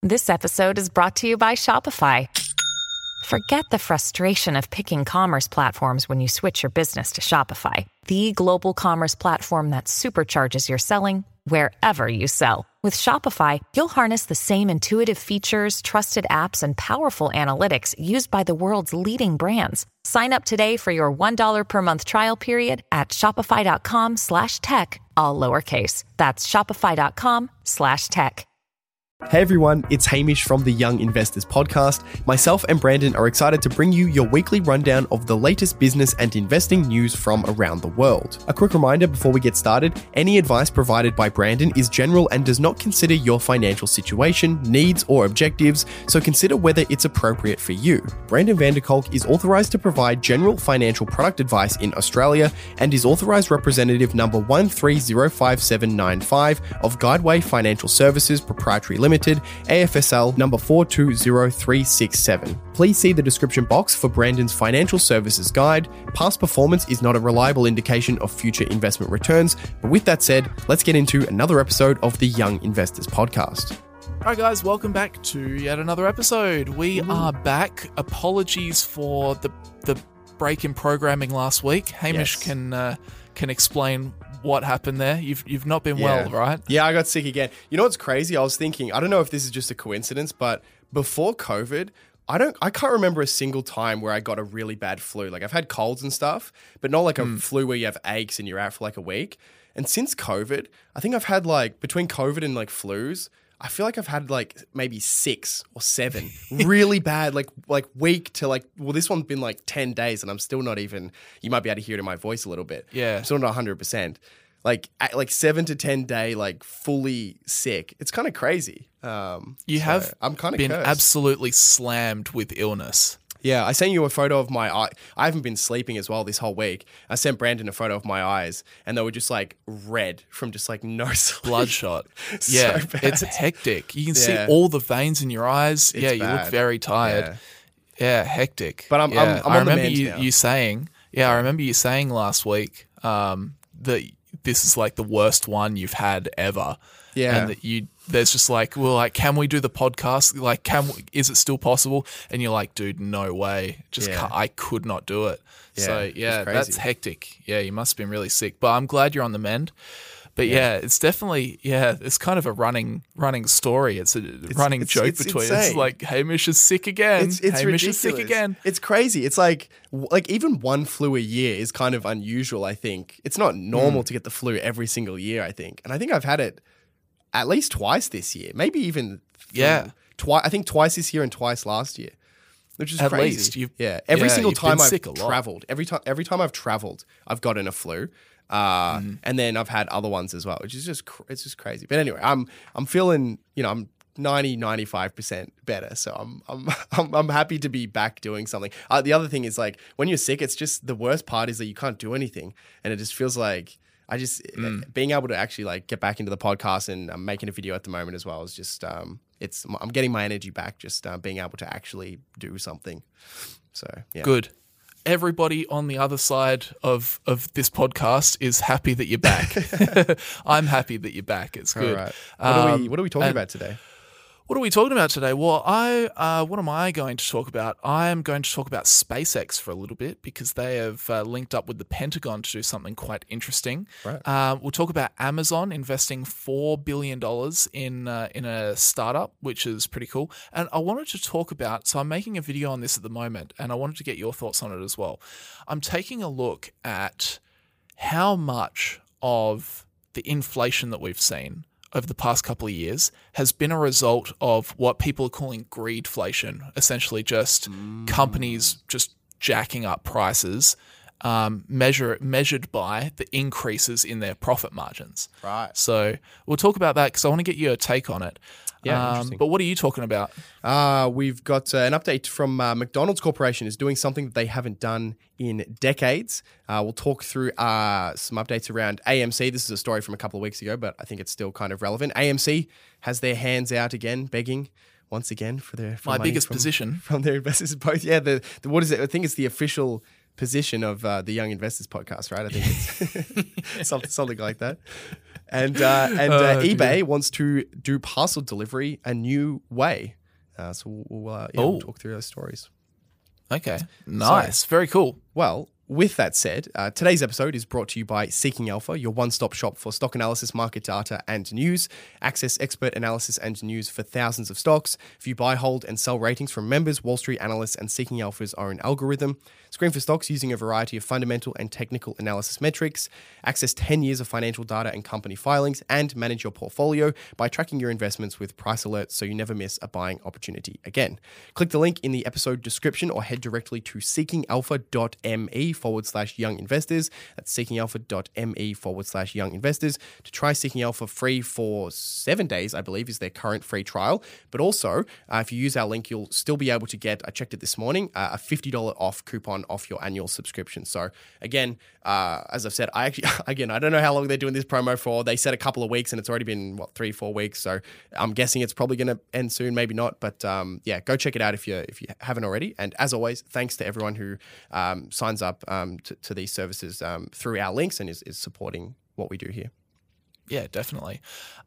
This episode is brought to you by Shopify. Forget the frustration of picking commerce platforms when you switch your business to Shopify, the global commerce platform that supercharges your selling wherever you sell. With Shopify, you'll harness the same intuitive features, trusted apps, and powerful analytics used by the world's leading brands. Sign up today for your $1 per month trial period at shopify.com/tech, all lowercase. That's shopify.com/tech. Hey everyone, it's Hamish from the Young Investors Podcast. Myself and Brandon are excited to bring you your weekly rundown of the latest business and investing news from around the world. A quick reminder before we get started, any advice provided by Brandon is general and does not consider your financial situation, needs, or objectives, so consider whether it's appropriate for you. Brandon Vanderkolk is authorized to provide general financial product advice in Australia and is authorized representative number 1305795 of Guideway Financial Services Proprietary Limited, AFSL number 420367. Please see the description box for Brandon's financial services guide. Past performance is not a reliable indication of future investment returns. But with that said, let's get into another episode of the Young Investors Podcast. All right, guys, welcome back to yet another episode. We are back. Apologies for the break in programming last week. Hamish can explain what happened there. You've not been well, right? Yeah, I got sick again. You know what's crazy? I was thinking, I don't know if this is just a coincidence, but before COVID, I can't remember a single time where I got a really bad flu. Like I've had colds and stuff, but not like a flu where you have aches and you're out for like a week. And since COVID, I think I've had like between COVID and like flus, I feel like I've had like maybe 6 or 7 really bad, like week to like, well, this one's been like 10 days and I'm still not even, you might be able to hear it in my voice a little bit. Yeah. I'm still not 100%. Like 7 to 10 day, like fully sick. It's kind of crazy. I'm kind of been cursed. Absolutely slammed with illness. Yeah, I sent you a photo of my eye. I haven't been sleeping as well this whole week. I sent Brandon a photo of my eyes and they were just like red from just like no sleep. Bloodshot. So Yeah, bad. it's hectic. You can see all the veins in your eyes. It's you bad. look very tired. Yeah, hectic. But I'm I on the remember mend now. you saying, I remember you saying last week that this is like the worst one you've had ever. Yeah. And that there's just like, well, like, can we do the podcast? Like, is it still possible? And you're like, dude, no way. I could not do it. Yeah, So it's yeah, crazy. that's hectic. Yeah, you must have been really sick. But I'm glad you're on the mend. But yeah, it's definitely, it's kind of a running story. It's a running joke between us. It's insane. like, Hamish is sick again. It's Hamish ridiculous. is sick again. It's crazy. It's like even one flu a year is kind of unusual, I think. It's not normal to get the flu every single year, I think. And I think I've had it at least twice this year, maybe even I think twice this year and twice last year, which is At crazy. least every single you've time been I've sick a lot. traveled, every time I've traveled, I've gotten a flu, and then I've had other ones as well, which is it's just crazy. But anyway, I'm feeling, I'm 95% better, so I'm happy to be back doing something. The other thing is like when you're sick, it's just the worst part is that you can't do anything, and it just feels like. Being able to actually like get back into the podcast, and I'm making a video at the moment as well, is just I'm getting my energy back, just being able to actually do something. So yeah, Good. Everybody on the other side of this podcast is happy that you're back. I'm happy that you're back. It's good. All right. What are we talking about today? What are we talking about today? Well, what am I going to talk about? I am going to talk about SpaceX for a little bit because they have linked up with the Pentagon to do something quite interesting. Right. We'll talk about Amazon investing $4 billion in a startup, which is pretty cool. And I wanted to talk about, so I'm making a video on this at the moment, and I wanted to get your thoughts on it as well. I'm taking a look at how much of the inflation that we've seen over the past couple of years has been a result of what people are calling greedflation, essentially just companies just jacking up prices, measured by the increases in their profit margins. Right. So we'll talk about that because I want to get your take on it. Yeah, interesting. But what are you talking about? We've got an update from McDonald's Corporation is doing something that they haven't done in decades. We'll talk through some updates around AMC. This is a story from a couple of weeks ago, but I think it's still kind of relevant. AMC has their hands out again, begging once again for My money biggest position from their investors. Both, yeah. The what is it? I think it's the official position of the Young Investors Podcast, right? I think it's something like that. And eBay wants to do parcel delivery a new way. So we'll talk through those stories. Okay, nice. Very cool. Well, with that said, today's episode is brought to you by Seeking Alpha, your one-stop shop for stock analysis, market data, and news. Access expert analysis and news for thousands of stocks. View buy, hold, and sell ratings from members, Wall Street analysts, and Seeking Alpha's own algorithm. Screen for stocks using a variety of fundamental and technical analysis metrics. Access 10 years of financial data and company filings, and manage your portfolio by tracking your investments with price alerts so you never miss a buying opportunity again. Click the link in the episode description or head directly to seekingalpha.me/young investors. That's seekingalpha.me/young investors to try Seeking Alpha free for 7 days, I believe, is their current free trial. But also, if you use our link, you'll still be able to get, I checked it this morning, a $50 off coupon off your annual subscription. So again, as I've said, I don't know how long they're doing this promo for. They said a couple of weeks and it's already been 3-4 weeks. So I'm guessing it's probably going to end soon, maybe not. But go check it out if you haven't already. And as always, thanks to everyone who signs up to these services through our links and is supporting what we do here. Yeah, definitely.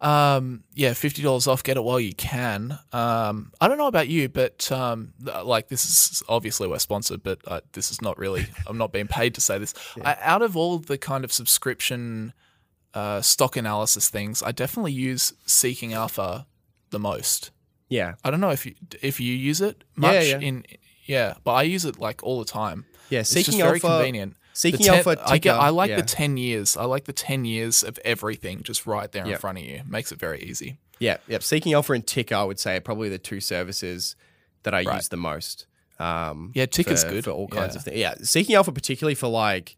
$50 off. Get it while you can. I don't know about you, but this is obviously we're sponsored, but this is not really. I'm not being paid to say this. Yeah. Out of all the kind of subscription stock analysis things, I definitely use Seeking Alpha the most. Yeah, I don't know if you use it much. But I use it like all the time. Yeah, it's just very convenient. Seeking Alpha, I like the 10 years. I like the 10 years of everything just right there in front of you. Makes it very easy. Yeah. Seeking Alpha and Ticker, I would say, are probably the two services that I use the most. Ticker's good for all kinds of things. Yeah, Seeking Alpha particularly for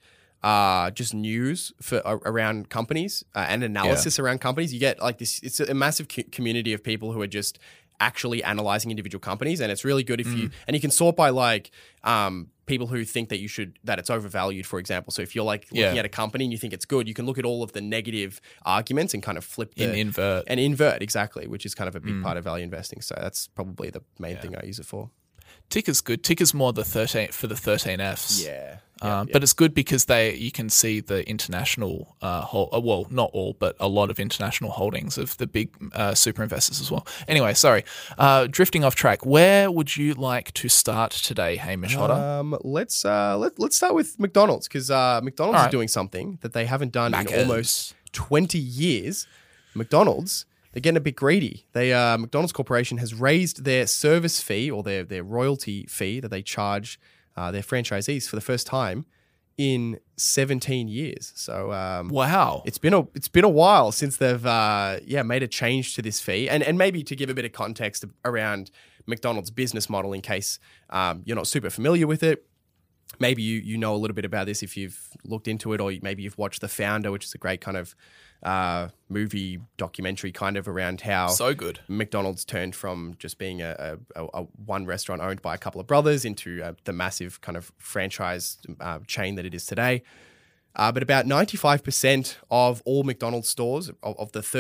just news for around companies and analysis around companies. You get like this. It's a massive community of people who are just actually analyzing individual companies, and it's really good if you can sort by people who think that it's overvalued, for example. So if you're looking at a company and you think it's good, you can look at all of the negative arguments and kind of flip invert exactly, which is kind of a big part of value investing. So that's probably the main thing I use it for. Ticker's good. Ticker's more the 13Fs. Yeah. But it's good because you can see the international, not all, but a lot of international holdings of the big super investors as well. Anyway, sorry, drifting off track. Where would you like to start today, Hamish Hodder? Let's start with McDonald's because McDonald's is doing something that they haven't done in almost 20 years. McDonald's. They're getting a bit greedy. McDonald's Corporation has raised their service fee or their royalty fee that they charge their franchisees for the first time in 17 years. So wow, it's been a while since they've made a change to this fee. And maybe to give a bit of context around McDonald's business model in case you're not super familiar with it. Maybe you know a little bit about this if you've looked into it, or maybe you've watched The Founder, which is a great kind of movie documentary kind of around how so good McDonald's turned from just being a one restaurant owned by a couple of brothers into the massive kind of franchise chain that it is today. But about 95% of all McDonald's stores, of the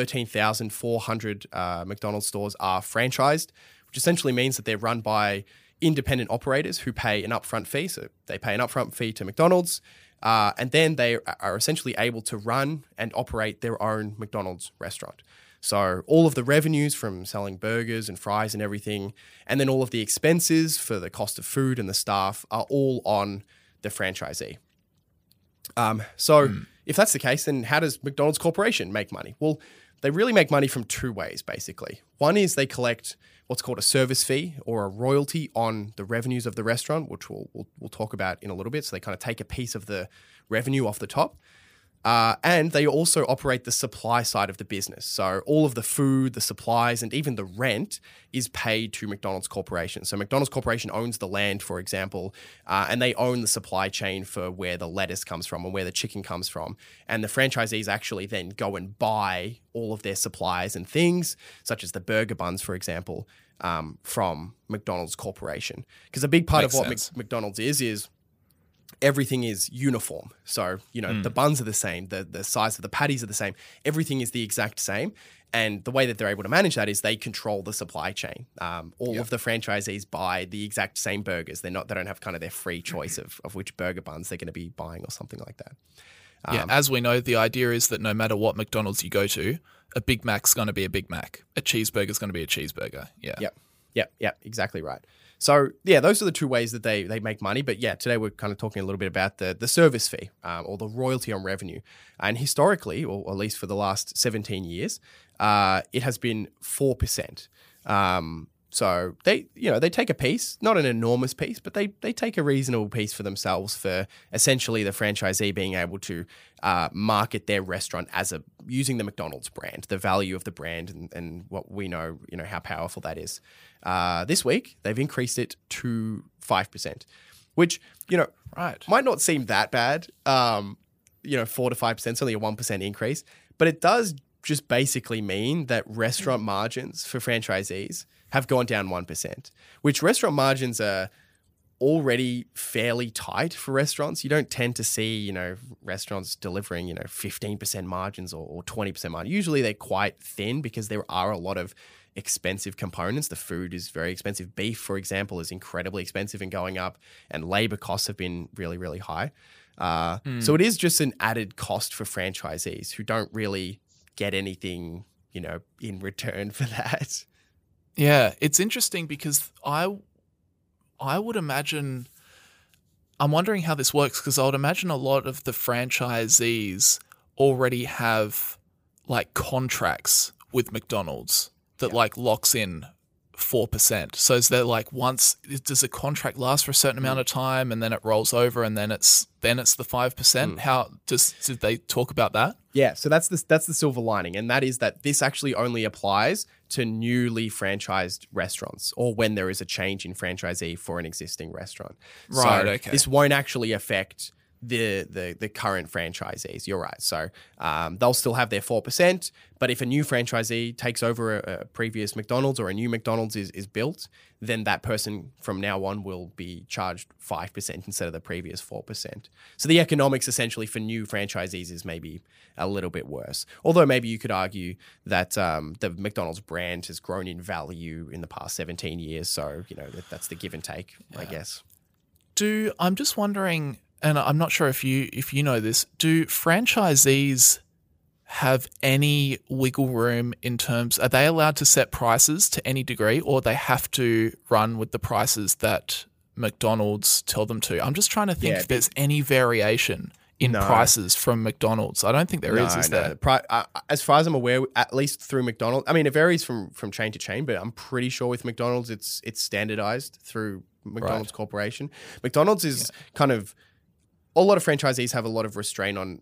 13,400 McDonald's stores, are franchised, which essentially means that they're run by independent operators who pay an upfront fee. So they pay an upfront fee to McDonald's, and then they are essentially able to run and operate their own McDonald's restaurant. So all of the revenues from selling burgers and fries and everything, and then all of the expenses for the cost of food and the staff are all on the franchisee. If that's the case, then how does McDonald's Corporation make money? Well, they really make money from two ways, basically. One is they collect what's called a service fee or a royalty on the revenues of the restaurant, which we'll talk about in a little bit. So they kind of take a piece of the revenue off the top. And they also operate the supply side of the business. So all of the food, the supplies, and even the rent is paid to McDonald's Corporation. So McDonald's Corporation owns the land, for example, and they own the supply chain for where the lettuce comes from and where the chicken comes from. And the franchisees actually then go and buy all of their supplies and things, such as the burger buns, for example, from McDonald's Corporation. Because a big part of what McDonald's is everything is uniform. So, the buns are the same, the size of the patties are the same. Everything is the exact same. And the way that they're able to manage that is they control the supply chain. All of the franchisees buy the exact same burgers. They don't have kind of their free choice of which burger buns they're going to be buying or something like that. Yeah, as we know, the idea is that no matter what McDonald's you go to, a Big Mac's going to be a Big Mac. A cheeseburger's going to be a cheeseburger. Yeah. Yep, exactly right. So, yeah, those are the two ways that they make money. But, yeah, today we're kind of talking a little bit about the service fee or the royalty on revenue. And historically, or at least for the last 17 years, it has been 4%. So they take a piece, not an enormous piece, but they take a reasonable piece for themselves for essentially the franchisee being able to market their restaurant using the McDonald's brand, the value of the brand, and what we know, how powerful that is. This week they've increased it to 5%, which might not seem that bad. 4 to 5% is only a 1% increase, but it does just basically mean that restaurant margins for franchisees have gone down 1%, which restaurant margins are already fairly tight for restaurants. You don't tend to see, restaurants delivering, 15% margins or 20% margin. Usually they're quite thin because there are a lot of expensive components. The food is very expensive. Beef, for example, is incredibly expensive and going up, and labor costs have been really, really high. So it is just an added cost for franchisees who don't really get anything, in return for that. Yeah, it's interesting because I would imagine, I'm wondering how this works, because I would imagine a lot of the franchisees already have like contracts with McDonald's that like locks in 4%. So is there like does a contract last for a certain amount of time and then it rolls over and then it's the 5%? How did they talk about that? Yeah, so that's the silver lining, and that is that this actually only applies to newly franchised restaurants or when there is a change in franchisee for an existing restaurant. Right, so okay. This won't actually affect the current franchisees. You're right. So they'll still have their 4%, but if a new franchisee takes over a previous McDonald's or a new McDonald's is built, then that person from now on will be charged 5% instead of the previous 4%. So the economics essentially for new franchisees is maybe a little bit worse. Although maybe you could argue that the McDonald's brand has grown in value in the past 17 years. So, that's the give and take, I guess. I'm just wondering, and I'm not sure if you know this, do franchisees have any wiggle room in terms, are they allowed to set prices to any degree, or they have to run with the prices that McDonald's tell them to? I'm just trying to think if there's any variation in prices from McDonald's. I don't think there is there? As far as I'm aware, at least through McDonald's, I mean, it varies from chain to chain, but I'm pretty sure with McDonald's it's standardized through McDonald's Corporation. McDonald's is kind of, a lot of franchisees have a lot of restraint on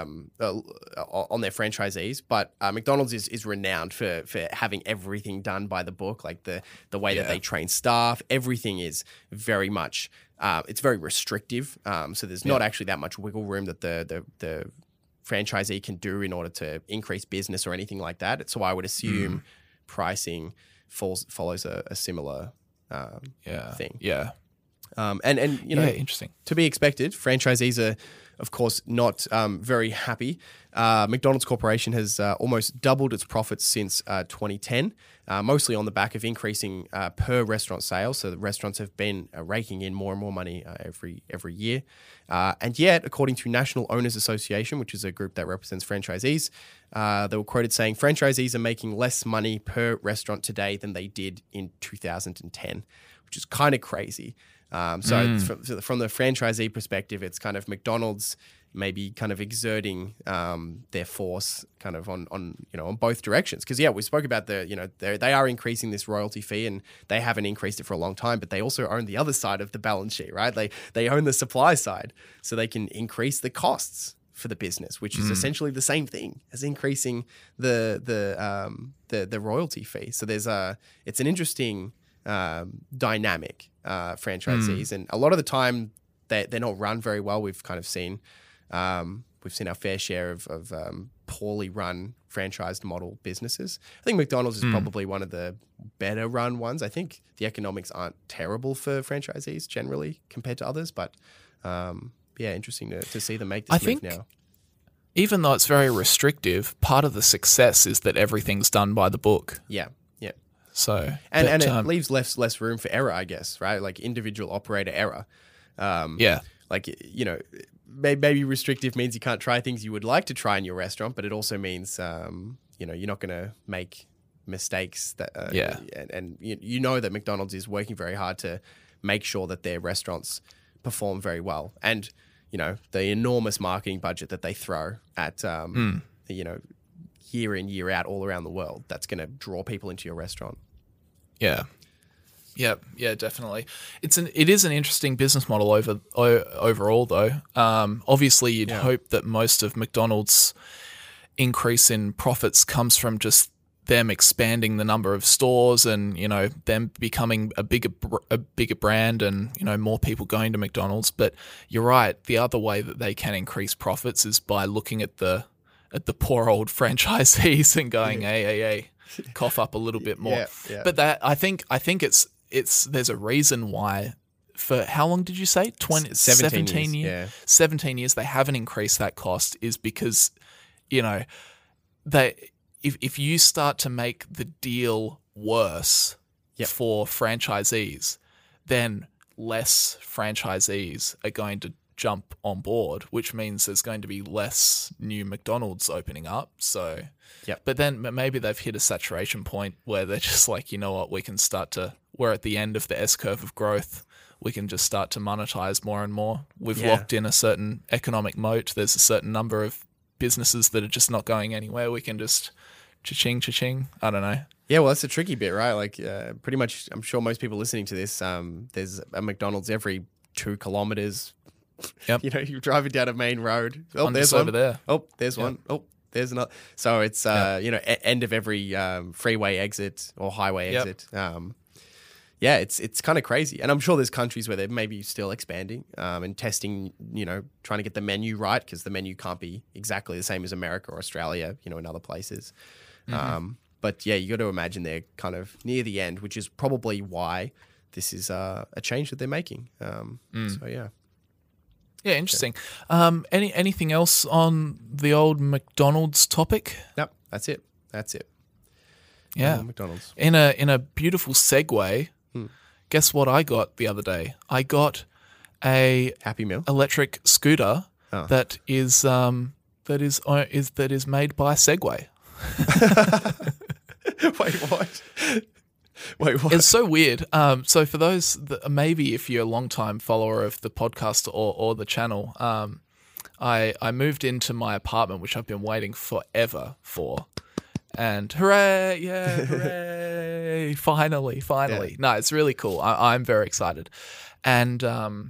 their franchisees, but McDonald's is renowned for having everything done by the book, like the way that they train staff. Everything is very much it's very restrictive. So there's not actually that much wiggle room that the franchisee can do in order to increase business or anything like that. So I would assume pricing follows a similar thing. Yeah. And interesting. To be expected, franchisees are, of course, not very happy. McDonald's Corporation has almost doubled its profits since 2010, mostly on the back of increasing per restaurant sales. So the restaurants have been raking in more and more money every year. And yet, according to National Owners Association, which is a group that represents franchisees, they were quoted saying franchisees are making less money per restaurant today than they did in 2010, which is kind of crazy. From the franchisee perspective, it's kind of McDonald's maybe kind of exerting their force kind of on both directions. Because we spoke about they are increasing this royalty fee and they haven't increased it for a long time, but they also own the other side of the balance sheet, right? They own the supply side, so they can increase the costs for the business, which is essentially the same thing as increasing the royalty fee. So it's an interesting dynamic. Franchisees, and a lot of the time they're not run very well. We've kind of seen our fair share of poorly run franchised model businesses. I think McDonald's is probably one of the better run ones. I think the economics aren't terrible for franchisees generally compared to others, but interesting to see them make this move now. Even though it's very restrictive, part of the success is that everything's done by the book. Yeah. So and it leaves less room for error, I guess, right? Like individual operator error. maybe restrictive means you can't try things you would like to try in your restaurant, but it also means you're not going to make mistakes that and you know that McDonald's is working very hard to make sure that their restaurants perform very well, and the enormous marketing budget that they throw at year in year out all around the world, that's going to draw people into your restaurant. Yeah, definitely. It is an interesting business model overall, though. Obviously, you'd hope that most of McDonald's increase in profits comes from just them expanding the number of stores and them becoming a bigger brand and more people going to McDonald's. But you're right. The other way that they can increase profits is by looking at the poor old franchisees and going, hey, cough up a little bit more. Yeah. But that I think it's there's a reason why. For how long did you say? 17 years. Yeah. 17 years they haven't increased that cost is because if you start to make the deal worse for franchisees, then less franchisees are going to jump on board, which means there's going to be less new McDonald's opening up. So, but then maybe they've hit a saturation point where they're just like, you know what, we're at the end of the S-curve of growth. We can just start to monetize more and more. We've locked in a certain economic moat. There's a certain number of businesses that are just not going anywhere. We can just cha-ching. I don't know. Yeah, well, that's the tricky bit, right? Like pretty much, I'm sure most people listening to this, there's a McDonald's every 2 kilometers. Yep. You're driving down a main road. Oh, there's one over there. Oh, there's one. Oh, there's another. So it's end of every freeway exit or highway exit. It's kind of crazy. And I'm sure there's countries where they're maybe still expanding and testing, trying to get the menu right, because the menu can't be exactly the same as America or Australia, in other places. Mm-hmm. But yeah, you got to imagine they're kind of near the end, which is probably why this is a change that they're making. So yeah. Yeah, interesting. Anything else on the old McDonald's topic? Nope, that's it. Yeah, McDonald's. In a beautiful segue, guess what I got the other day? I got a Happy Meal electric scooter that is made by Segway. Wait, what? It's so weird. So for those that, maybe if you're a long-time follower of the podcast or the channel, I moved into my apartment, which I've been waiting forever for. And hooray, finally. Yeah. No, it's really cool. I'm very excited. And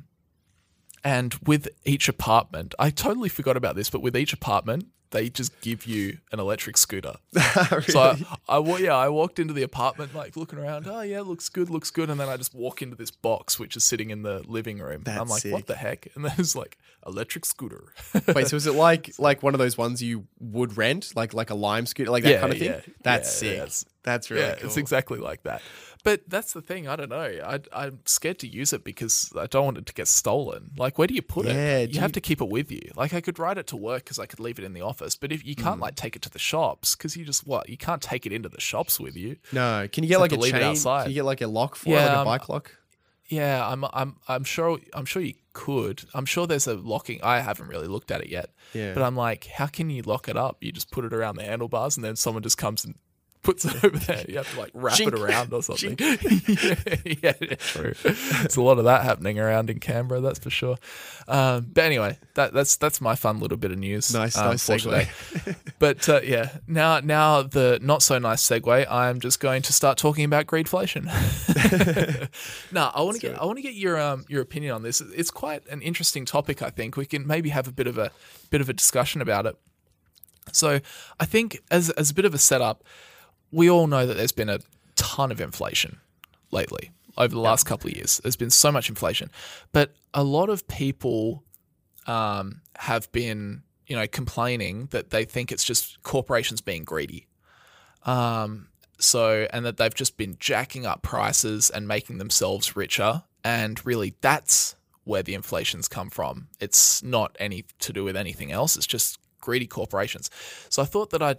with each apartment, I totally forgot about this, but with each apartment, they just give you an electric scooter. Really? So I walked into the apartment, like looking around. Oh yeah, looks good. And then I just walk into this box, which is sitting in the living room. That's I'm like, sick. What the heck? And there's like electric scooter. Wait, so is it like one of those ones you would rent, like a Lime scooter, like that kind of thing? Yeah. That's sick. That's really cool. It's exactly like that. But that's the thing. I don't know. I'm scared to use it because I don't want it to get stolen. Like, where do you put it? You have to keep it with you. Like, I could ride it to work because I could leave it in the office. But if you can't take it to the shops because you can't take it into the shops with you. No. Can you get like a chain? Can you get like a lock for it, like a bike lock? Yeah, I'm sure you could. I'm sure there's a locking. I haven't really looked at it yet. Yeah. But I'm like, how can you lock it up? You just put it around the handlebars and then someone just comes and puts it over there. You have to like wrap it around or something. yeah, true. There's a lot of that happening around in Canberra, that's for sure. But anyway, that's my fun little bit of news. Nice segue. But now the not so nice segue. I'm just going to start talking about greedflation. No, I want to get your opinion on this. It's quite an interesting topic. I think we can maybe have a bit of a discussion about it. So I think as a bit of a setup, we all know that there's been a ton of inflation lately over the last couple of years. There's been so much inflation, but a lot of people have been, complaining that they think it's just corporations being greedy. And that they've just been jacking up prices and making themselves richer. And really, that's where the inflation's come from. It's not any to do with anything else. It's just greedy corporations. So I thought that I'd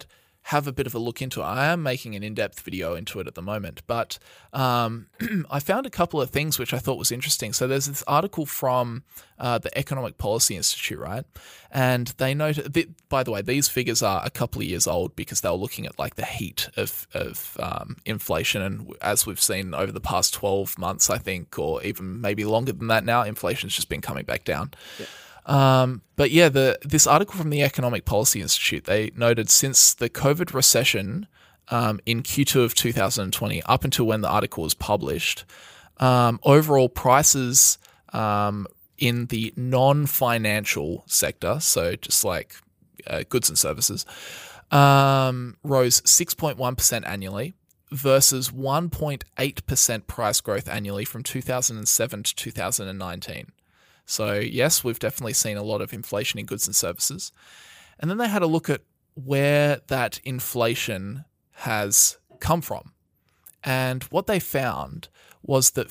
have a bit of a look into it. I am making an in-depth video into it at the moment, but I found a couple of things which I thought was interesting. So there's this article from the Economic Policy Institute, right? And they noted, by the way, these figures are a couple of years old because they were looking at like the heat of inflation. And as we've seen over the past 12 months, I think, or even maybe longer than that now, inflation's just been coming back down. Yeah. But yeah, this article from the Economic Policy Institute, they noted since the COVID recession in Q2 of 2020 up until when the article was published, overall prices in the non-financial sector, so just like goods and services, rose 6.1% annually versus 1.8% price growth annually from 2007 to 2019. So yes, we've definitely seen a lot of inflation in goods and services. And then they had a look at where that inflation has come from. And what they found was that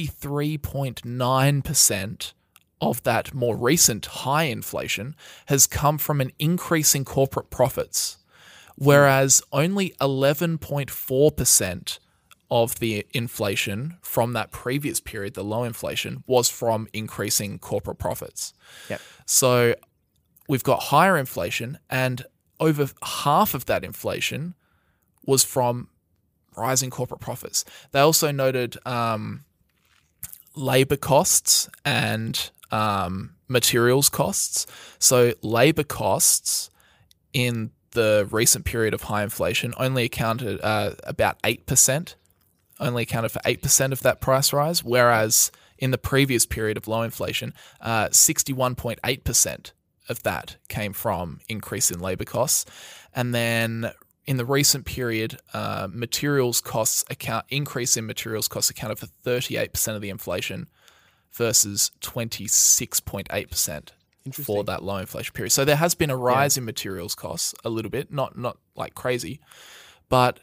53.9% of that more recent high inflation has come from an increase in corporate profits, whereas only 11.4% of the inflation from that previous period, the low inflation, was from increasing corporate profits. Yep. So we've got higher inflation, and over half of that inflation was from rising corporate profits. They also noted labor costs and materials costs. So labor costs in the recent period of high inflation only accounted about 8%. Only accounted for 8% of that price rise, whereas in the previous period of low inflation, 61.8% of that came from increase in labor costs. And then in the recent period, increase in materials costs accounted for 38% of the inflation versus 26.8% for that low inflation period. So there has been a rise in materials costs a little bit, not like crazy, but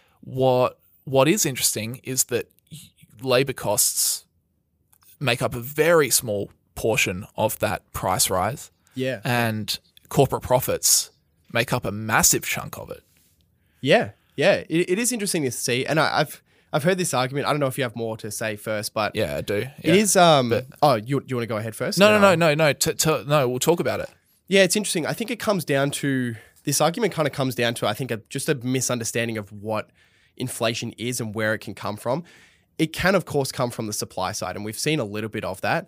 what is interesting is that labor costs make up a very small portion of that price rise. Yeah. And corporate profits make up a massive chunk of it. Yeah. Yeah. It is interesting to see. And I've heard this argument. I don't know if you have more to say first, but yeah, I do. Yeah. It is. You want to go ahead first? No. No, we'll talk about it. Yeah, it's interesting. I think it comes down to this argument. Kind of comes down to just a misunderstanding of what inflation is and where it can come from. It can, of course, come from the supply side, and we've seen a little bit of that.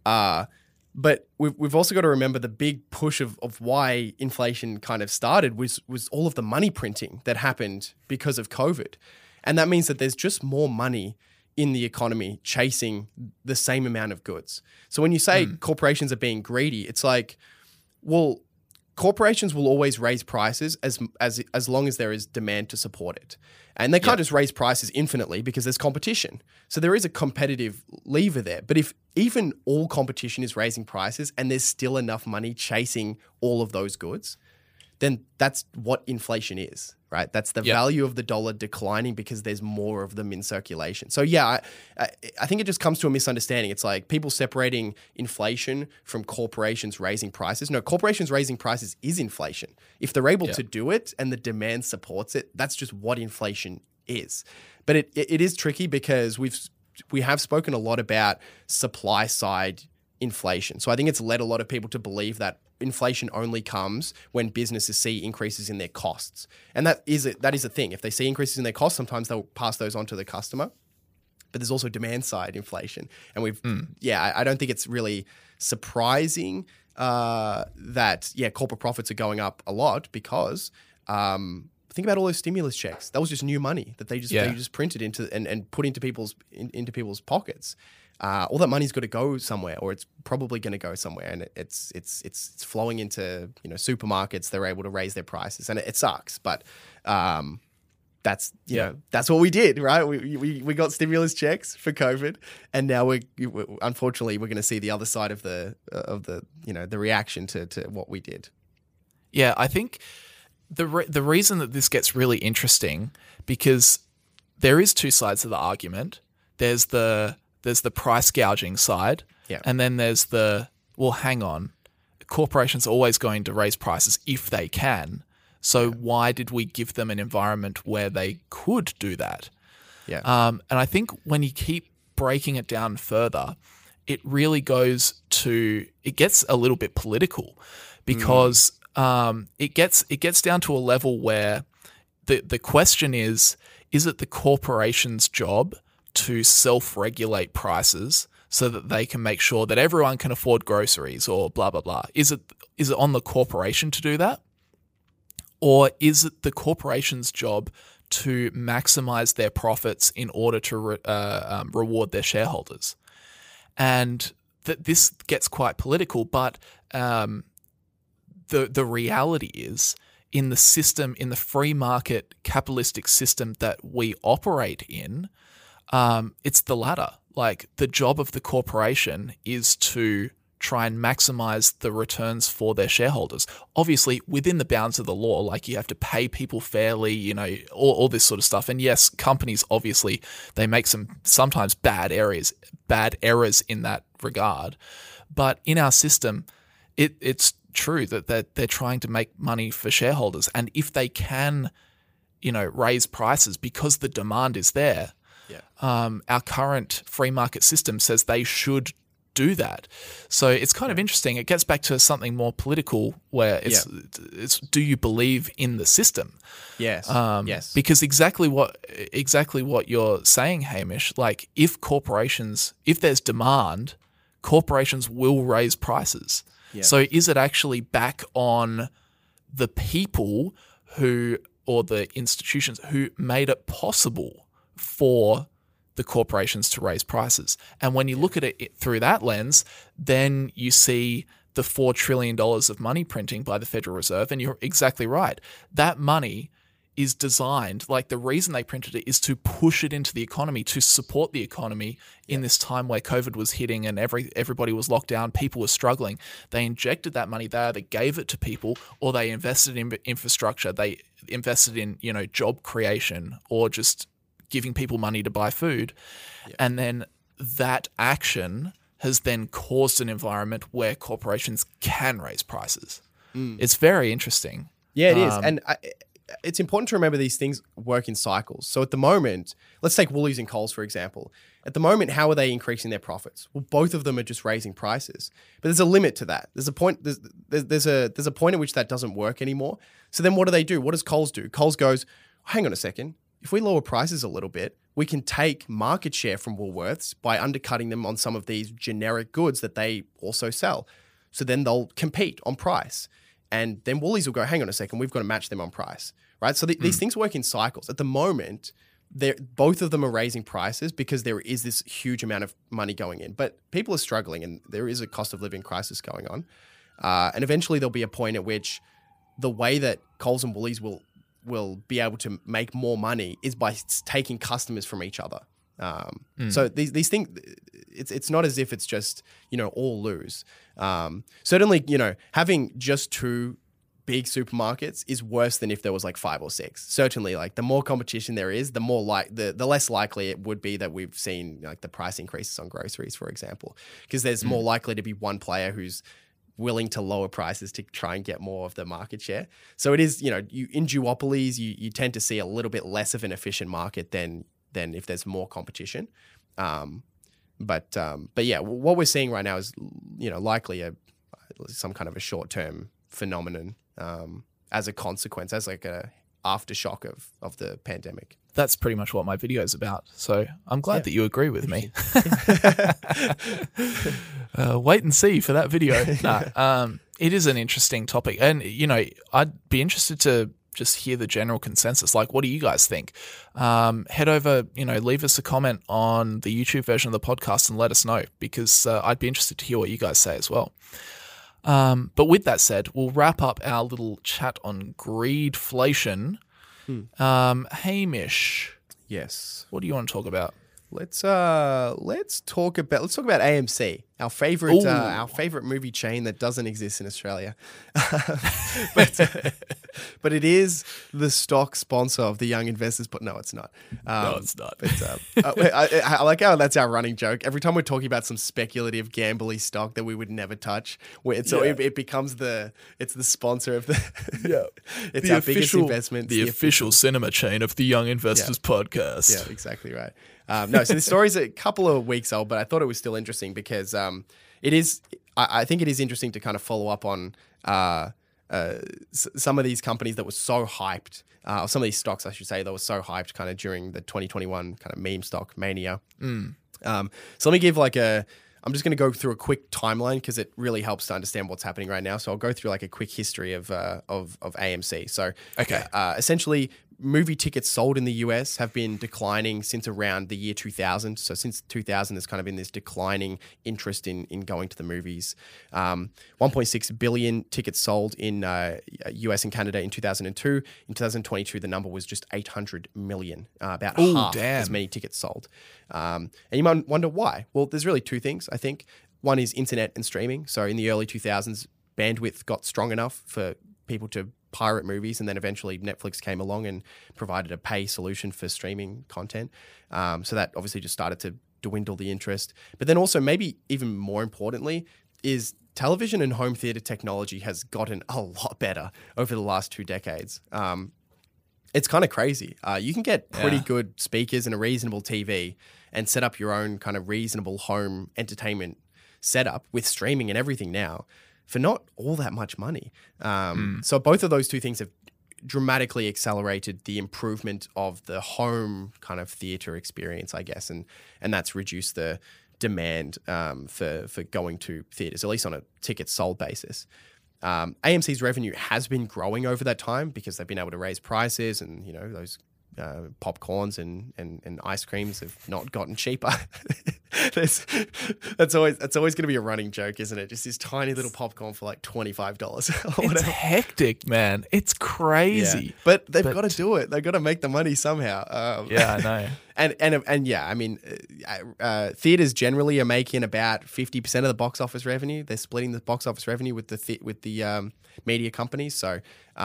But we've also got to remember the big push of why inflation kind of started was all of the money printing that happened because of COVID. And that means that there's just more money in the economy chasing the same amount of goods. So when you say corporations are being greedy, it's like, well, corporations will always raise prices as long as there is demand to support it. And they can't just raise prices infinitely because there's competition. So there is a competitive lever there. But if even all competition is raising prices and there's still enough money chasing all of those goods, then that's what inflation is, right? That's the value of the dollar declining because there's more of them in circulation. So yeah, I think it just comes to a misunderstanding. It's like people separating inflation from corporations raising prices. No, corporations raising prices is inflation. If they're able to do it and the demand supports it, that's just what inflation is. But it is tricky because we have spoken a lot about supply side inflation. So I think it's led a lot of people to believe that inflation only comes when businesses see increases in their costs. And that is a thing. If they see increases in their costs, sometimes they'll pass those on to the customer. But there's also demand side inflation. And I don't think it's really surprising that corporate profits are going up a lot because think about all those stimulus checks. That was just new money that they just printed into and put into people's pockets. All that money's got to go somewhere, or it's probably going to go somewhere, and it's flowing into supermarkets. They're able to raise their prices, and it sucks. But that's what we did, right? We got stimulus checks for COVID, and now unfortunately we're going to see the other side of the reaction to what we did. Yeah, I think the reason that this gets really interesting because there is two sides of the argument. There's the price gouging side, and then there's hang on, corporations are always going to raise prices if they can. So why did we give them an environment where they could do that? Yeah. And I think when you keep breaking it down further, it really it gets a little bit political, because it gets down to a level where the question is it the corporation's job to self-regulate prices so that they can make sure that everyone can afford groceries or blah, blah, blah? Is it on the corporation to do that? Or is it the corporation's job to maximize their profits in order to reward their shareholders? And this gets quite political, but the reality is, in the system, in the free market capitalistic system that we operate in, it's the latter. Like, the job of the corporation is to try and maximize the returns for their shareholders. Obviously, within the bounds of the law, like, you have to pay people fairly, all this sort of stuff. And yes, companies, obviously, they make sometimes bad errors in that regard. But in our system, it's true that they're trying to make money for shareholders. And if they can, raise prices because the demand is there, our current free market system says they should do that. So it's kind of interesting. It gets back to something more political, where it's do you believe in the system? Yes. Yes. Because exactly what you're saying, Hamish, like, if there's demand, corporations will raise prices. Yeah. So is it actually back on the people or the institutions who made it possible for the corporations to raise prices? And when you look at it through that lens, then you see the $4 trillion of money printing by the Federal Reserve, and you're exactly right. That money is designed, like, the reason they printed it is to push it into the economy, to support the economy in this time where COVID was hitting and everybody was locked down, people were struggling. They injected that money. They either gave it to people, or they invested in infrastructure. They invested in, job creation, or just giving people money to buy food. Yeah. And then that action has then caused an environment where corporations can raise prices. It's very interesting. Yeah, it is. And it's important to remember these things work in cycles. So at the moment, let's take Woolies and Coles, for example. At the moment, how are they increasing their profits? Well, both of them are just raising prices. But there's a limit to that. There's a point at which that doesn't work anymore. So then what do? What does Coles do? Coles goes, hang on a second. If we lower prices a little bit, we can take market share from Woolworths by undercutting them on some of these generic goods that they also sell. So then they'll compete on price. And then Woolies will go, hang on a second, we've got to match them on price, right? So these things work in cycles. At the moment, both of them are raising prices because there is this huge amount of money going in. But people are struggling, and there is a cost of living crisis going on. And eventually there'll be a point at which the way that Coles and Woolies will be able to make more money is by taking customers from each other. So these things, it's not as if it's just, all lose. Certainly, having just two big supermarkets is worse than if there was like 5 or 6. Certainly, like, the more competition there is, the more the less likely it would be that we've seen, like, the price increases on groceries, for example, because there's more likely to be one player who's willing to lower prices to try and get more of the market share. So it is, in duopolies, you tend to see a little bit less of an efficient market than if there's more competition. But yeah, what we're seeing right now is, likely some kind of a short-term phenomenon as a consequence, as like a aftershock of the pandemic. That's pretty much what my video is about. So I'm glad that you agree with me. Wait and see for that video. It is an interesting topic. And, I'd be interested to just hear the general consensus. Like, what do you guys think? Head over, leave us a comment on the YouTube version of the podcast and let us know, because I'd be interested to hear what you guys say as well. But with that said, we'll wrap up our little chat on greedflation. Hamish. Yes. What do you want to talk about? Let's talk about AMC. our favorite movie chain that doesn't exist in Australia. but it is the stock sponsor of the Young Investors. But no, it's not. No, it's not. But I like how that's our running joke. Every time we're talking about some speculative gambly stock that we would never touch, it becomes it's the sponsor of the it's our biggest investment. The official cinema chain of the Young Investors podcast. Yeah, exactly right. No, so the story's a couple of weeks old, but I thought it was still interesting because it is. I think it is interesting to kind of follow up on some of these companies that were so hyped, or some of these stocks, I should say, that were so hyped kind of during the 2021 kind of meme stock mania. So let me give I'm just going to go through a quick timeline because it really helps to understand what's happening right now. So I'll go through like a quick history of AMC. So essentially, movie tickets sold in the US have been declining since around the year 2000. So since 2000, there's kind of been this declining interest in going to the movies. 1.6 billion tickets sold in US and Canada in 2002. In 2022, the number was just 800 million, about half as many tickets sold. And you might wonder why. Well, there's really two things, I think. One is internet and streaming. So in the early 2000s, bandwidth got strong enough for people to pirate movies, and then eventually Netflix came along and provided a pay solution for streaming content. So that obviously just started to dwindle the interest. But then also, maybe even more importantly, is television and home theater technology has gotten a lot better over the last 2 decades. It's kind of crazy. You can get pretty good speakers and a reasonable TV and set up your own kind of reasonable home entertainment setup with streaming and everything now for not all that much money. So both of those two things have dramatically accelerated the improvement of the home kind of theater experience, I guess, and that's reduced the demand for going to theaters, at least on a ticket sold basis. AMC's revenue has been growing over that time because they've been able to raise prices, and those popcorns and ice creams have not gotten cheaper. That's always going to be a running joke, isn't it? Just this tiny little popcorn for like $25 or whatever. It's hectic, man. It's crazy. Yeah. But they've got to do it. They've got to make the money somehow. I know. And yeah, I mean, theaters generally are making about 50% of the box office revenue. They're splitting the box office revenue with the media companies. So,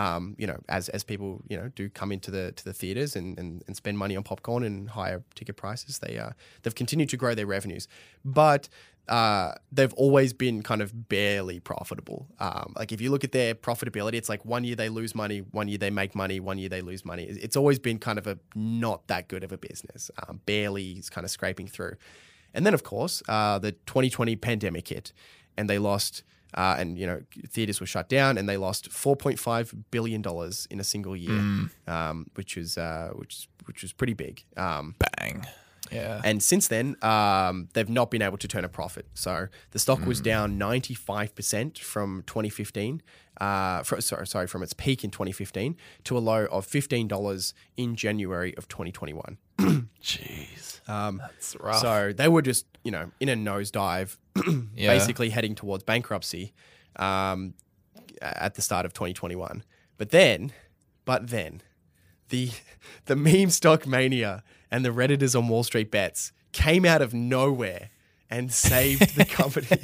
as people do come into the theaters and spend money on popcorn and higher ticket prices, they've continued to grow their revenues, but they've always been kind of barely profitable. Like if you look at their profitability, it's like 1 year they lose money, 1 year they make money, 1 year they lose money. It's always been kind of a not that good of a business. Barely is kind of scraping through. And then of course, the 2020 pandemic hit, and they lost. Theaters were shut down, and they lost $4.5 billion in a single year, which was pretty big. Bang. Yeah. And since then, they've not been able to turn a profit. So the stock was down 95% from 2015. From its peak in 2015 to a low of $15 in January of 2021. Jeez, that's rough. So they were just, in a nosedive, basically heading towards bankruptcy at the start of 2021. But then, the meme stock mania and the Redditors on Wall Street Bets came out of nowhere and saved the company.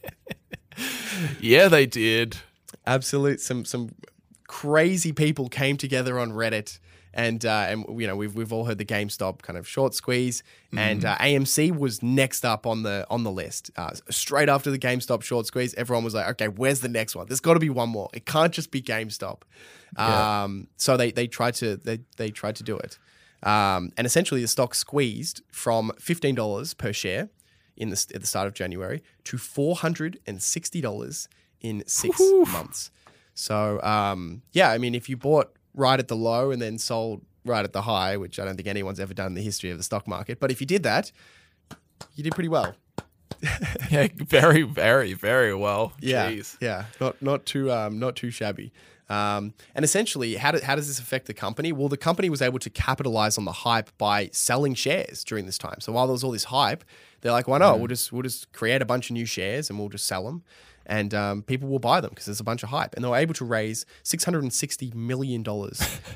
Yeah, they did. Some crazy people came together on Reddit, and we've all heard the GameStop kind of short squeeze, and AMC was next up on the list. Straight after the GameStop short squeeze, everyone was like, okay, where's the next one? There's got to be one more. It can't just be GameStop. So they tried to do it, and essentially the stock squeezed from $15 per share at the start of January to $460 in 6 months. So, I mean, if you bought right at the low and then sold right at the high, which I don't think anyone's ever done in the history of the stock market, but if you did that, you did pretty well. Yeah, very, very, very well. Jeez. Yeah, not too shabby. And essentially, how does this affect the company? Well, the company was able to capitalize on the hype by selling shares during this time. So while there was all this hype, they're like, why not? We'll just create a bunch of new shares and we'll just sell them. And people will buy them because there's a bunch of hype. And they were able to raise $660 million during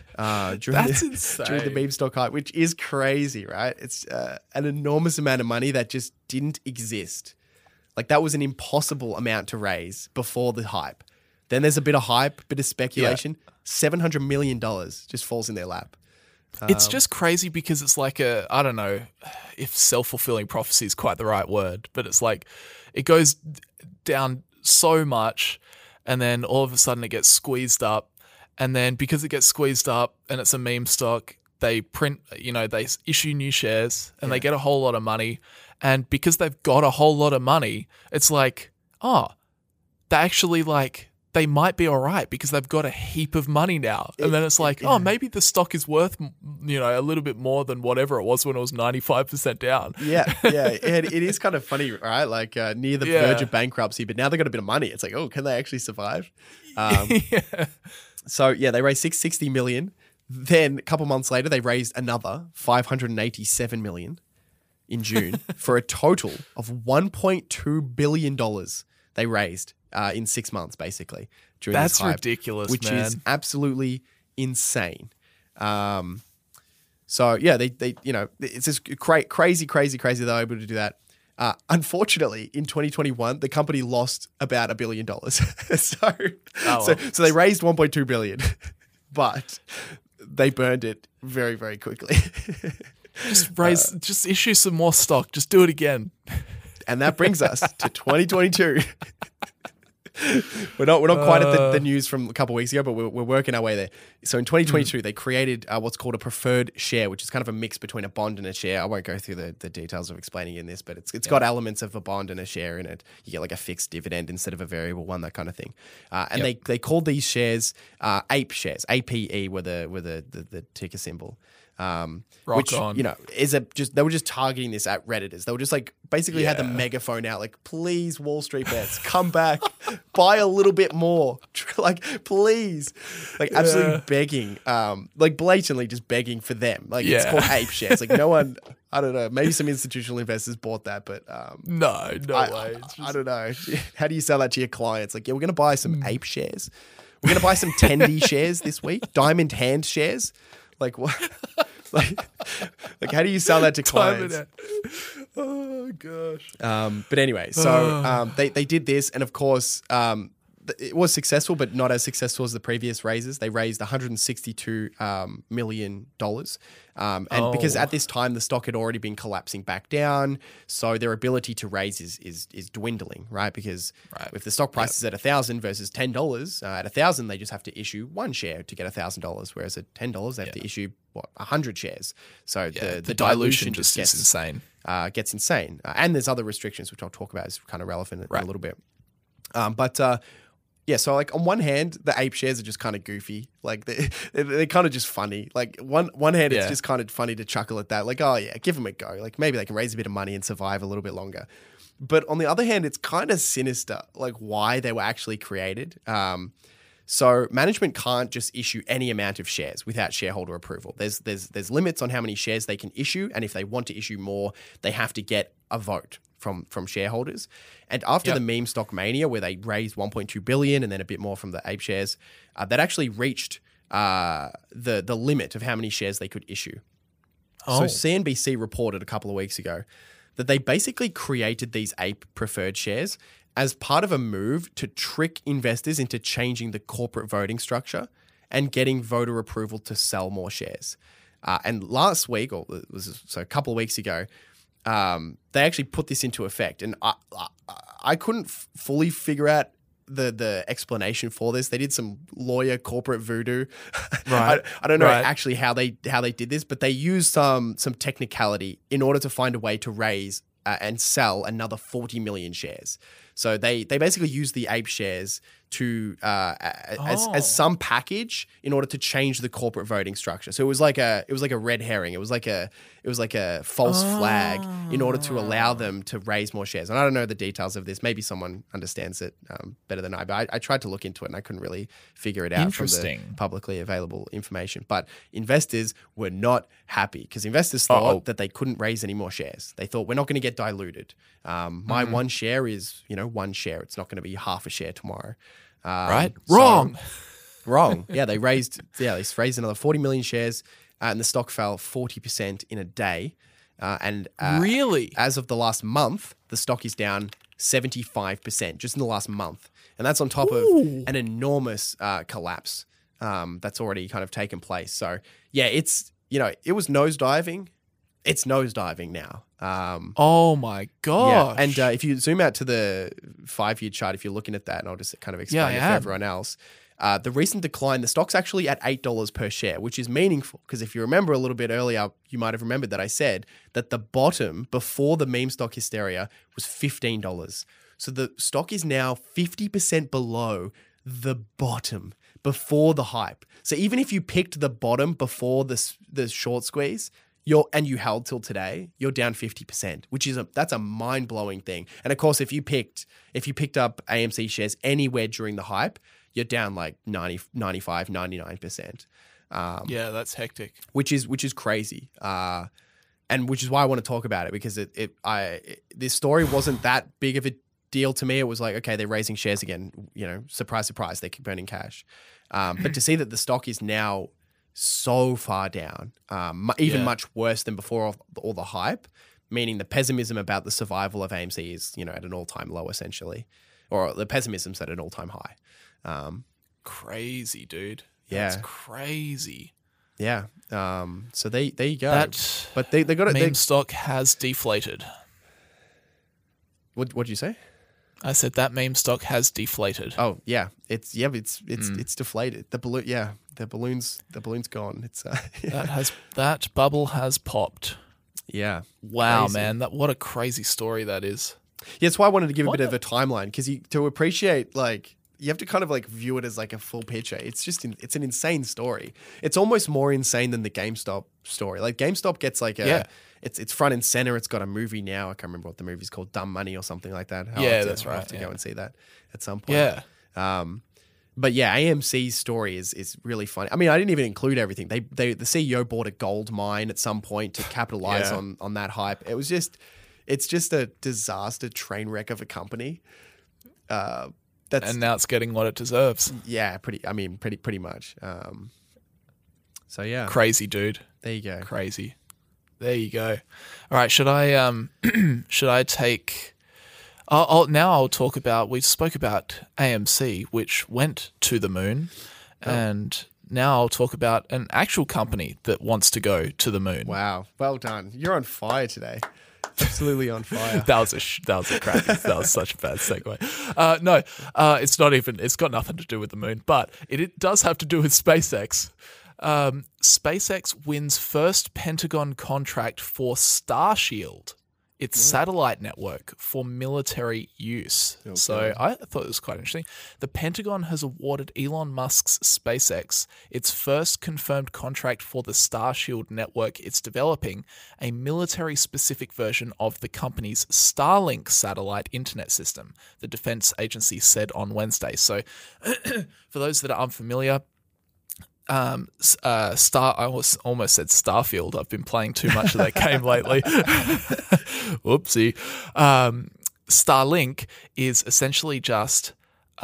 the meme stock hype, which is crazy, right? It's an enormous amount of money that just didn't exist Like that was an impossible amount to raise before the hype. Then there's a bit of hype, bit of speculation. $700 million just falls in their lap. It's just crazy because it's like I don't know if self-fulfilling prophecy is quite the right word, but it's like it goes down so much and then all of a sudden it gets squeezed up. And then because it gets squeezed up and it's a meme stock, they print, they issue new shares and they get a whole lot of money. And because they've got a whole lot of money, it's like, they actually they might be all right because they've got a heap of money now. And then it's like, maybe the stock is worth, a little bit more than whatever it was when it was 95% down. Yeah. It is kind of funny, right? Like near the verge of bankruptcy, but now they've got a bit of money. It's like, can they actually survive? So they raised $660 million. Then a couple months later, they raised another $587 million in June for a total of $1.2 billion they raised in 6 months, basically. During That's this hype, ridiculous, which man. is absolutely insane. So they it's just crazy they were able to do that. Unfortunately, in 2021, the company lost about $1 billion. So they raised 1.2 billion, but they burned it very, very quickly. Just issue some more stock. Just do it again. And that brings us to 2022. We're not quite at the news from a couple of weeks ago, but we're working our way there. So in 2022, they created what's called a preferred share, which is kind of a mix between a bond and a share. I won't go through the details of explaining in this, but it's got elements of a bond and a share in it. You get like a fixed dividend instead of a variable one, that kind of thing. And they called these shares APE shares. APE were the ticker symbol. Which on. They were just targeting this at Redditors. They were just basically had the megaphone out, please, Wall Street Bets, come back, buy a little bit more, please, absolutely begging, blatantly just begging for them. It's called APE shares. No one, I don't know, maybe some institutional investors bought that, but no way. I don't know. How do you sell that to your clients? We're going to buy some APE shares. We're going to buy some Tendi shares this week, Diamond Hand shares. What? How do you sell that to clients? Oh gosh. But anyway, so they did this, and of course, it was successful, but not as successful as the previous raises. They raised $162 million. Because at this time the stock had already been collapsing back down, so their ability to raise is dwindling, right? Because if the stock price is at $1,000 versus $10, at $1,000 they just have to issue one share to get $1,000, whereas at $10 they have to issue 100 shares. So the dilution just gets insane. Gets insane, and there's other restrictions which I'll talk about is kind of relevant in a little bit. So on one hand, the APE shares are just kind of goofy. They're kind of just funny. One hand, it's just kind of funny to chuckle at that. Give them a go. Maybe they can raise a bit of money and survive a little bit longer. But on the other hand, it's kind of sinister, why they were actually created. So management can't just issue any amount of shares without shareholder approval. There's limits on how many shares they can issue, and if they want to issue more, they have to get a vote from shareholders. And after the meme stock mania, where they raised 1.2 billion and then a bit more from the APE shares, that actually reached the limit of how many shares they could issue. So CNBC reported a couple of weeks ago that they basically created these APE preferred shares as part of a move to trick investors into changing the corporate voting structure and getting voter approval to sell more shares. And last week, or it was a couple of weeks ago, they actually put this into effect, and I couldn't fully figure out the explanation for this. They did some lawyer corporate voodoo. Right. I don't know actually how they did this, but they used some technicality in order to find a way to raise and sell another 40 million shares. So they basically used the APE shares to as some package in order to change the corporate voting structure. So it was like a red herring. It was like a false flag in order to allow them to raise more shares. And I don't know the details of this. Maybe someone understands it better than I. But I tried to look into it and I couldn't really figure it out from the publicly available information. But investors were not happy because investors thought that they couldn't raise any more shares. They thought, we're not going to get diluted. My one share is one share. It's not going to be half a share tomorrow. Wrong. Yeah, they raised another 40 million shares, and the stock fell 40% in a day. Really, as of the last month, the stock is down 75% just in the last month. And that's on top of an enormous collapse that's already kind of taken place. So, yeah, it's, it was nosediving. It's nosediving now. Oh, my gosh. Yeah. And if you zoom out to the 5-year chart, if you're looking at that, and I'll just kind of explain it for everyone else. The recent decline, the stock's actually at $8 per share, which is meaningful because if you remember a little bit earlier, you might have remembered that I said that the bottom before the meme stock hysteria was $15. So the stock is now 50% below the bottom before the hype. So even if you picked the bottom before the short squeeze, and you held till today, you're down 50%, which is that's a mind-blowing thing. And of course, if you picked up AMC shares anywhere during the hype, you're down like 90, 95, 99%. Yeah, that's hectic. Which is crazy. And which is why I want to talk about it because this story wasn't that big of a deal to me. It was like, okay, they're raising shares again. Surprise, surprise, they keep burning cash. But to see that the stock is now so far down, much worse than before all the hype, meaning the pessimism about the survival of AMC is, at an all-time low essentially, or the pessimism's at an all-time high. Crazy, dude. Yeah. That's crazy. Yeah. So there you go. But they got it. Meme stock has deflated. What'd you say? I said that meme stock has deflated. Oh yeah, it's deflated. The balloon's gone. It's that bubble has popped. Yeah. Wow, crazy. man, what a crazy story that is. Yeah, that's why I wanted to give a bit of a timeline because to appreciate you have to kind of view it as a full picture. It's just it's an insane story. It's almost more insane than the GameStop story. GameStop gets it's front and center. It's got a movie now. I can't remember what the movie's called, Dumb Money or something like that. That's right. I'll have to go and see that at some point. Yeah. But yeah, AMC's story is really funny. I mean, I didn't even include everything. The CEO bought a gold mine at some point to capitalize on that hype. It's just a disaster train wreck of a company. And now it's getting what it deserves. Yeah, pretty much. So yeah, crazy, dude. There you go. Crazy. There you go. All right, should I take? I'll talk about. We spoke about AMC, which went to the moon, and now I'll talk about an actual company that wants to go to the moon. Wow, well done. You're on fire today. Absolutely on fire. That was such a bad segue. No, it's not even. It's got nothing to do with the moon, but it does have to do with SpaceX. SpaceX wins first Pentagon contract for Starshield, its satellite network for military use. Okay. So I thought it was quite interesting. The Pentagon has awarded Elon Musk's SpaceX its first confirmed contract for the Starshield network it's developing, a military-specific version of the company's Starlink satellite internet system, the defense agency said on Wednesday. So for those that are unfamiliar, I almost said Starfield. I've been playing too much of that game lately. Whoopsie. Starlink is essentially just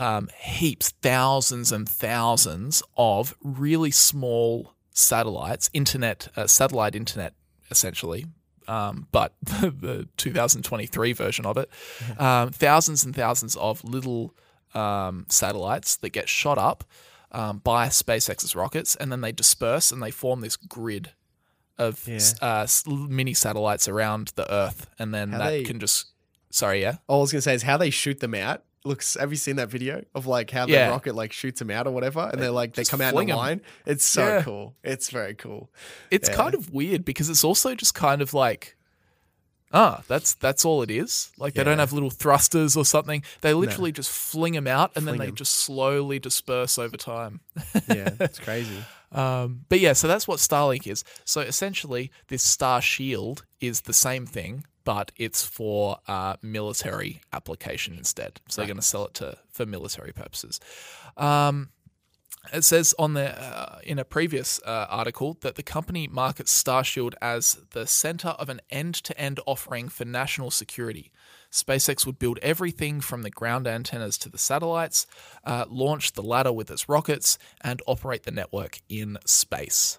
thousands and thousands of really small satellites, satellite internet essentially, but the 2023 version of it, thousands and thousands of little satellites that get shot up by SpaceX's rockets, and then they disperse and they form this grid of mini satellites around the Earth, and then can just. Sorry, yeah. All I was gonna say is how they shoot them out. Have you seen that video of how the rocket shoots them out or whatever, and they come out in a line? It's so cool. It's very cool. It's kind of weird because it's also just kind of that's all it is. They don't have little thrusters or something. They literally just fling them out and then they just slowly disperse over time. Yeah, it's crazy. But yeah, so that's what Starlink is. So essentially, this Starshield is the same thing, but it's for military application instead. So they're going to sell it for military purposes. It says on in a previous article that the company markets Starshield as the center of an end-to-end offering for national security. SpaceX would build everything from the ground antennas to the satellites, launch the latter with its rockets, and operate the network in space.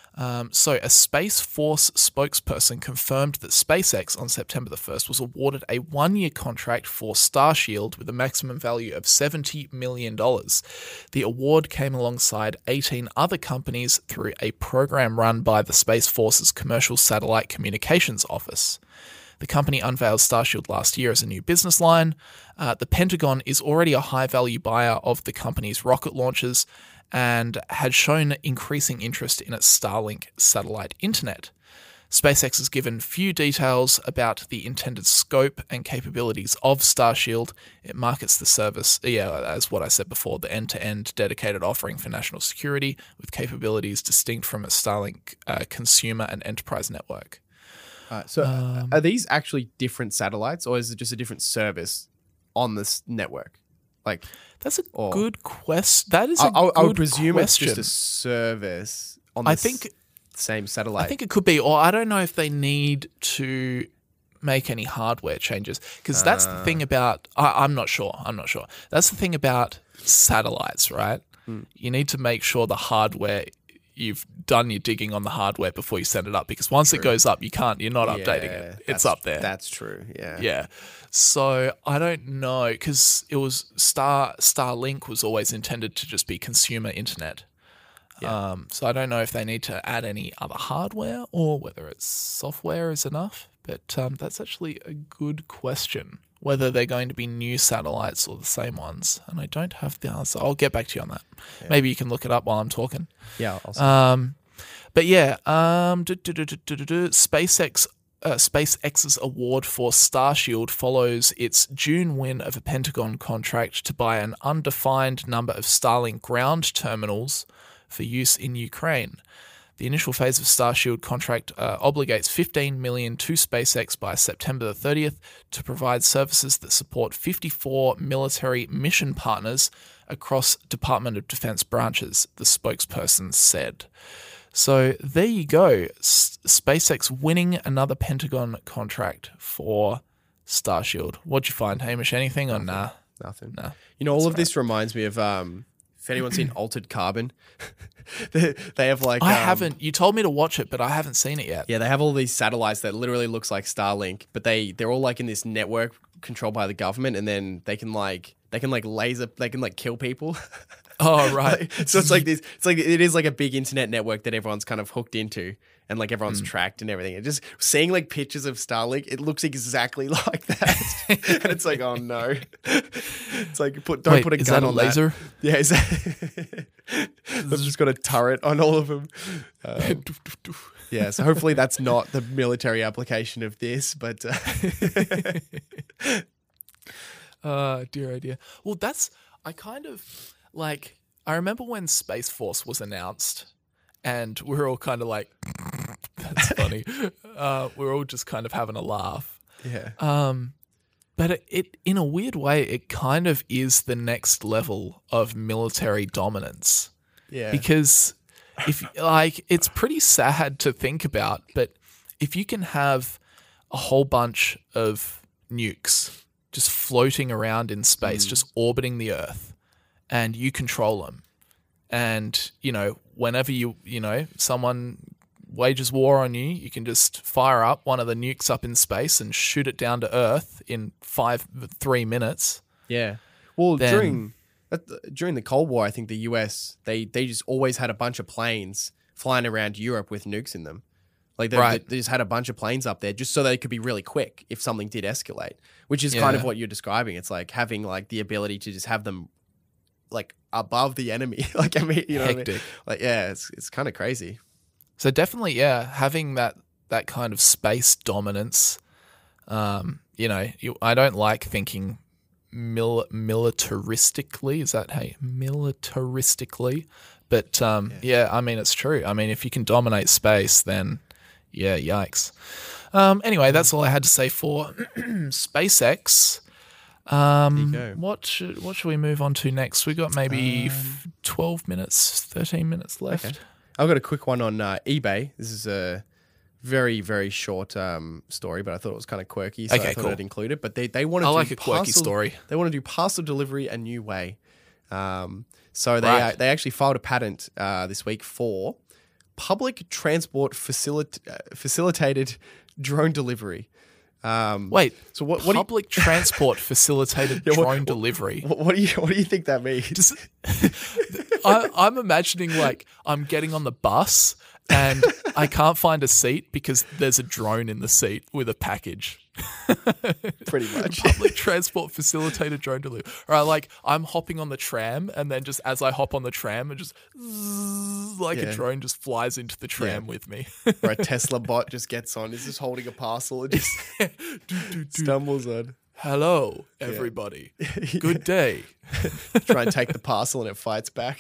So a Space Force spokesperson confirmed that SpaceX on September the 1st was awarded a 1-year contract for Starshield with a maximum value of $70 million. The award came alongside 18 other companies through a program run by the Space Force's Commercial Satellite Communications Office. The company unveiled Starshield last year as a new business line. The Pentagon is already a high-value buyer of the company's rocket launchers and had shown increasing interest in its Starlink satellite internet. SpaceX has given few details about the intended scope and capabilities of Starshield. It markets the service, as what I said before, the end-to-end dedicated offering for national security with capabilities distinct from its Starlink consumer and enterprise network. So are these actually different satellites, or is it just a different service on this network? Like, that's a good question. That is I would presume question. It's just a service on the same satellite. I think it could be, or I don't know if they need to make any hardware changes, because that's the thing about. I'm not sure. That's the thing about satellites, right? You need to make sure the hardware. You've done your digging on the hardware before you send it up, because once it goes up, you're not updating it. It's up there. That's true. Yeah. Yeah. So I don't know, because it was Starlink was always intended to just be consumer internet. Yeah. So I don't know if they need to add any other hardware or whether it's software is enough. But that's actually a good question, whether they're going to be new satellites or the same ones. And I don't have the answer. I'll get back to you on that. Yeah. Maybe you can look it up while I'm talking. Yeah. But yeah, SpaceX's award for Starshield follows its June win of a Pentagon contract to buy an undefined number of Starlink ground terminals for use in Ukraine. The initial phase of Starshield contract obligates $15 million to SpaceX by September the 30th to provide services that support 54 military mission partners across Department of Defense branches, the spokesperson said. So there you go. SpaceX winning another Pentagon contract for Starshield. What'd you find, Hamish? Anything or nah? Nothing. Nah. You know, all of this reminds me of if anyone's seen Altered Carbon, they have like I haven't. You told me to watch it, but I haven't seen it yet. Yeah, they have all these satellites that literally looks like Starlink, but they're all like in this network controlled by the government, and then they can kill people. Oh, right. So it's like this. It's like it is like a big internet network that everyone's kind of hooked into, and like everyone's tracked and everything. And just seeing like pictures of Starlink, it looks exactly like that. And it's like, oh no. It's like don't put a gun on laser? That. Yeah, exactly. They've just got a turret on all of them. Yeah, so hopefully that's not the military application of this, but dear idea. Well, I remember when Space Force was announced, and we were all kind of like, that's funny. We were all just kind of having a laugh. Yeah. But it in a weird way, it kind of is the next level of military dominance. Yeah. Because it's pretty sad to think about, but if you can have a whole bunch of nukes just floating around in space, just orbiting the Earth, and you control them, and, whenever someone wages war on you, you can just fire up one of the nukes up in space and shoot it down to Earth in 3 minutes. Yeah. Well, during the Cold War, I think the US, they just always had a bunch of planes flying around Europe with nukes in them. Like they just had a bunch of planes up there just so they could be really quick if something did escalate, which is kind of what you're describing. It's like having like the ability to just have them like above the enemy. Like, I mean, Hectic. What I mean? Like, yeah, it's kind of crazy. So definitely, having that kind of space dominance, I don't like thinking militaristically. Is that militaristically? But I mean, it's true. I mean, if you can dominate space, then yikes. Anyway, that's all I had to say for SpaceX. There you go. What should we move on to next? We got maybe 12 minutes, 13 minutes left. Okay. I've got a quick one on eBay. This is a very, very short story, but I thought it was kind of quirky, so I thought I'd include it. But they want to a quirky story. They want to do parcel delivery a new way. So they actually filed a patent this week for public transport facilitated drone delivery. Wait, so what public transport facilitated drone delivery. What do you think that means? I'm imagining like I'm getting on the bus and I can't find a seat because there's a drone in the seat with a package. Pretty much. Public transport facilitated drone delivery. Or like I'm hopping on the tram and then just as I hop on the tram, and just a drone just flies into the tram with me. Or a Tesla bot just gets on, is just holding a parcel and just stumbles on. Hello, everybody. Good day. Try and take the parcel and it fights back.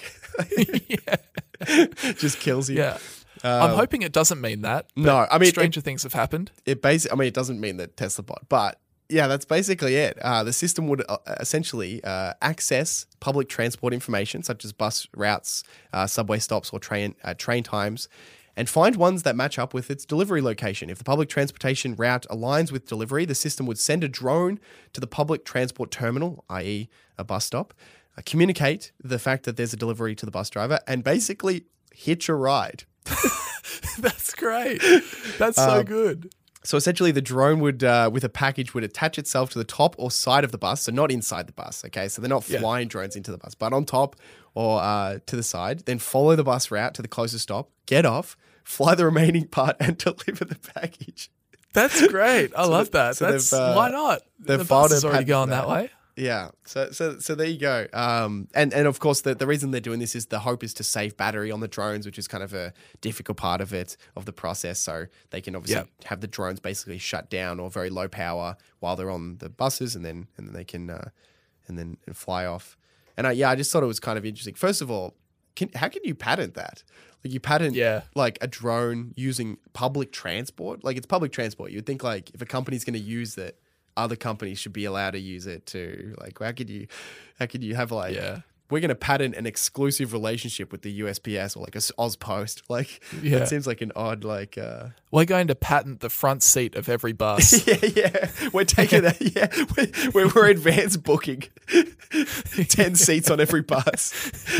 Just kills you. Yeah. I'm hoping it doesn't mean that. No, I mean, stranger things have happened. It doesn't mean the Tesla bot, but yeah, that's basically it. The system would essentially access public transport information such as bus routes, subway stops, or train times, and find ones that match up with its delivery location. If the public transportation route aligns with delivery, the system would send a drone to the public transport terminal, i.e. a bus stop, communicate the fact that there's a delivery to the bus driver, and basically hitch a ride. That's great. That's so good. So essentially the drone would, with a package, would attach itself to the top or side of the bus, so not inside the bus, okay? So they're not flying drones into the bus, but on top or to the side, then follow the bus route to the closest stop, get off, fly the remaining part, and deliver the package. That's great. I love that. Why not? The bus is already going that way. Yeah. So there you go. And of course the reason they're doing this is the hope is to save battery on the drones, which is kind of a difficult part of the process. So they can obviously have the drones basically shut down or very low power while they're on the buses, and then they can and then fly off. And I just thought it was kind of interesting. First of all, how can you patent that? Like you patent like a drone using public transport? Like it's public transport. You'd think like if a company's going to use it, other companies should be allowed to use it too. Like how could you have like we're going to patent an exclusive relationship with the USPS or like a Ozpost? Like that seems like an odd like. We're going to patent the front seat of every bus. We're taking that. We're advance booking 10 seats on every bus.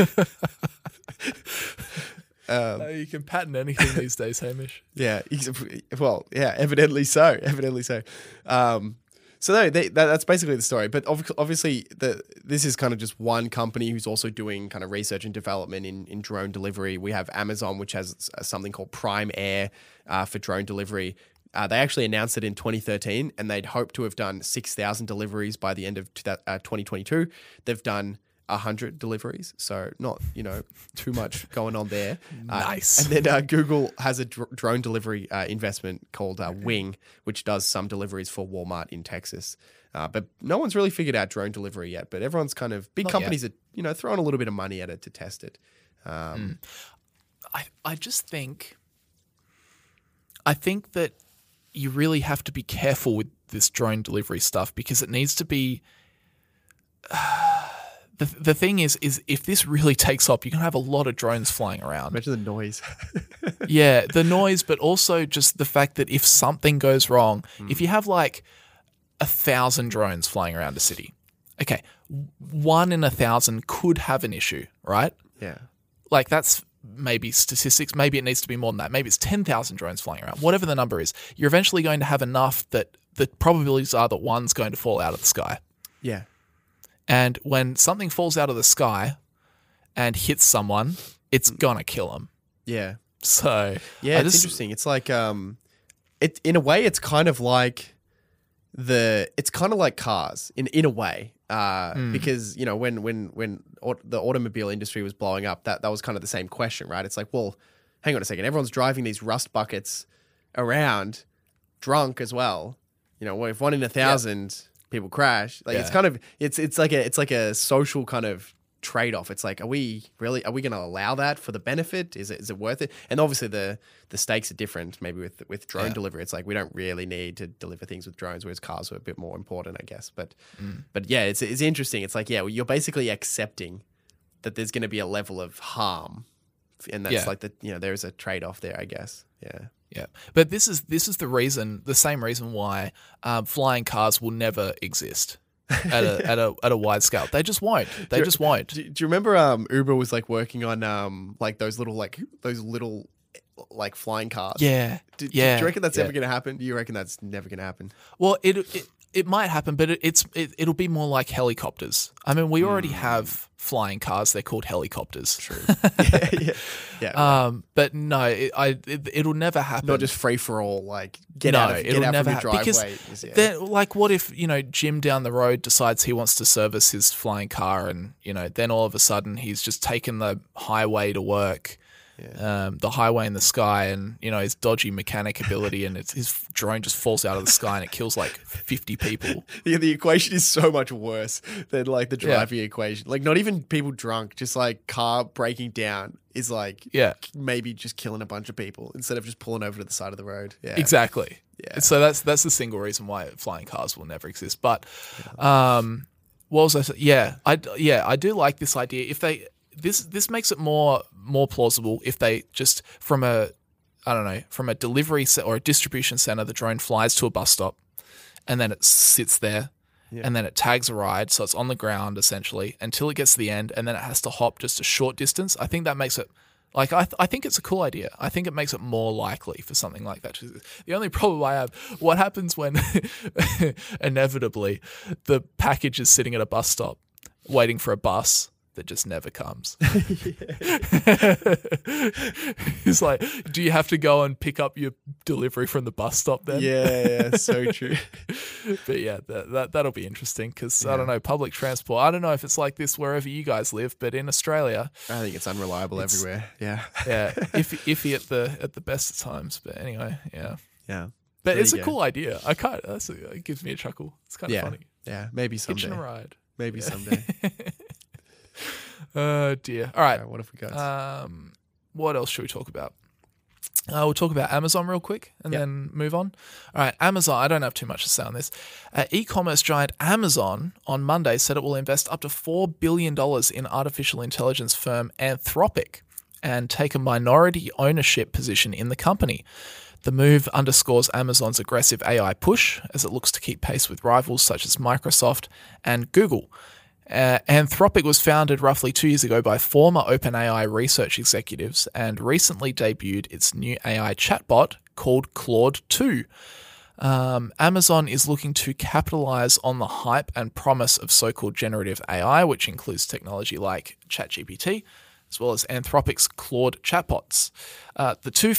You can patent anything these days, Hamish. Yeah. Well, yeah, evidently so. So no, that's basically the story. But obviously, this is kind of just one company who's also doing kind of research and development in drone delivery. We have Amazon, which has something called Prime Air for drone delivery. They actually announced it in 2013, and they'd hoped to have done 6,000 deliveries by the end of 2022. They've done 100 deliveries, so not too much going on there. Nice. And then Google has a drone delivery investment called Wing, which does some deliveries for Walmart in Texas. But no one's really figured out drone delivery yet. But everyone's kind of companies are throwing a little bit of money at it to test it. I just think that you really have to be careful with this drone delivery stuff because it needs to be. The thing is if this really takes off, you're going to have a lot of drones flying around. Imagine the noise. Yeah, the noise, but also just the fact that if something goes wrong, if you have like 1,000 drones flying around a city, okay, 1 in 1,000 could have an issue, right? Yeah. Like that's maybe statistics. Maybe it needs to be more than that. Maybe it's 10,000 drones flying around. Whatever the number is, you're eventually going to have enough that the probabilities are that one's going to fall out of the sky. Yeah. And when something falls out of the sky and hits someone, it's gonna kill them. Yeah. So yeah, it's interesting. It's like in a way, it's kind of like cars in a way because when the automobile industry was blowing up, that was kind of the same question, right? It's like, well, hang on a second, everyone's driving these rust buckets around, drunk as well. If 1 in 1,000. People crash. Like it's kind of it's like a social kind of trade-off. It's like, are we going to allow that for the benefit? Is it worth it? And obviously the stakes are different. Maybe with drone delivery, it's like we don't really need to deliver things with drones, whereas cars are a bit more important, I guess. But yeah, it's interesting. It's like you're basically accepting that there's going to be a level of harm, and that's like there is a trade-off there, I guess. Yeah. Yeah, but this is the same reason why flying cars will never exist at a wide scale. They just won't. They just won't. Do you remember Uber was like working on like those little like flying cars. Yeah. Do you reckon that's ever going to happen? Do you reckon that's never going to happen? Well, it might happen, but it'll be more like helicopters. I mean, we already have flying cars. They're called helicopters. True. But no, it'll never happen. Not just free for all. Like get out from your driveway. Because then, like, what if Jim down the road decides he wants to service his flying car, and then all of a sudden he's just taken the highway to work. The highway in the sky, and his dodgy mechanic ability, and his drone just falls out of the sky and it kills like 50 people. Yeah, the equation is so much worse than like the driving equation. Like not even people drunk, just like car breaking down is like maybe just killing a bunch of people instead of just pulling over to the side of the road. Yeah, exactly. Yeah. So that's the single reason why flying cars will never exist. But what was I saying? Yeah, I do like this idea. If they This makes it more plausible if they just from a delivery or a distribution center, the drone flies to a bus stop, and then it sits there, and then it tags a ride, so it's on the ground essentially until it gets to the end, and then it has to hop just a short distance. I think that makes it like I think it's a cool idea. I think it makes it more likely for something like that. The only problem I have, what happens when inevitably the package is sitting at a bus stop waiting for a bus that just never comes. It's like, do you have to go and pick up your delivery from the bus stop then? Yeah, so true. But yeah, that'll be interesting because I don't know, public transport. I don't know if it's like this wherever you guys live, but in Australia, I think it's unreliable everywhere. Yeah, iffy at the best of times. But anyway, yeah. But There it's you a go. cool idea. It gives me a chuckle. It's kind of funny. Yeah, maybe someday. Hitching a ride. Maybe someday. Oh dear. All right. What have we got? What else should we talk about? We'll talk about Amazon real quick and then move on. All right, Amazon. I don't have too much to say on this. E-commerce giant Amazon on Monday said it will invest up to $4 billion in artificial intelligence firm Anthropic and take a minority ownership position in the company. The move underscores Amazon's aggressive AI push as it looks to keep pace with rivals such as Microsoft and Google. Anthropic was founded roughly 2 years ago by former OpenAI research executives and recently debuted its new AI chatbot called Claude 2. Amazon is looking to capitalize on the hype and promise of so-called generative AI, which includes technology like ChatGPT, as well as Anthropic's Claude chatbots. The two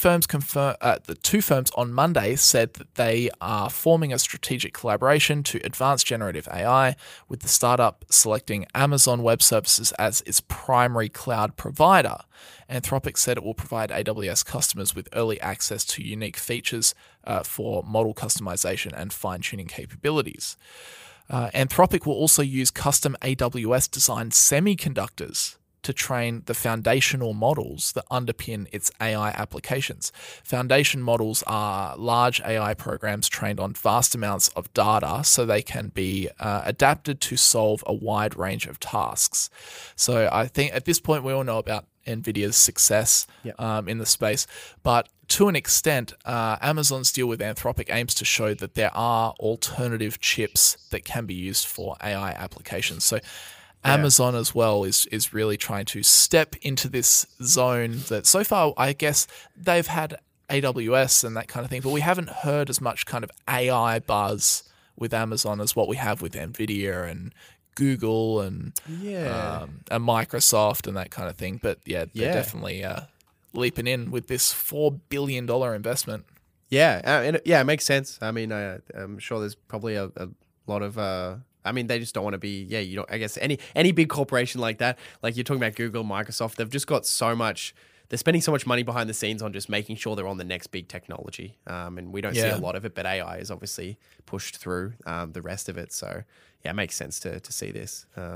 firms on Monday said that they are forming a strategic collaboration to advance generative AI, with the startup selecting Amazon Web Services as its primary cloud provider. Anthropic said it will provide AWS customers with early access to unique features for model customization and fine-tuning capabilities. Anthropic will also use custom AWS-designed semiconductors to train the foundational models that underpin its AI applications. Foundation models are large AI programs trained on vast amounts of data so they can be adapted to solve a wide range of tasks. So I think at this point we all know about NVIDIA's success in the space, but to an extent, Amazon's deal with Anthropic aims to show that there are alternative chips that can be used for AI applications. So Amazon as well is really trying to step into this zone that so far, I guess, they've had AWS and that kind of thing, but we haven't heard as much kind of AI buzz with Amazon as what we have with NVIDIA and Google and Microsoft and that kind of thing. But they're definitely leaping in with this $4 billion investment. It makes sense. I mean, I'm sure there's probably a lot of... I mean, they just don't want to be, I guess any big corporation like that, like you're talking about Google, Microsoft, they've just got so much, they're spending so much money behind the scenes on just making sure they're on the next big technology. And we don't see a lot of it, but AI is obviously pushed through the rest of it. So, it makes sense to see this. I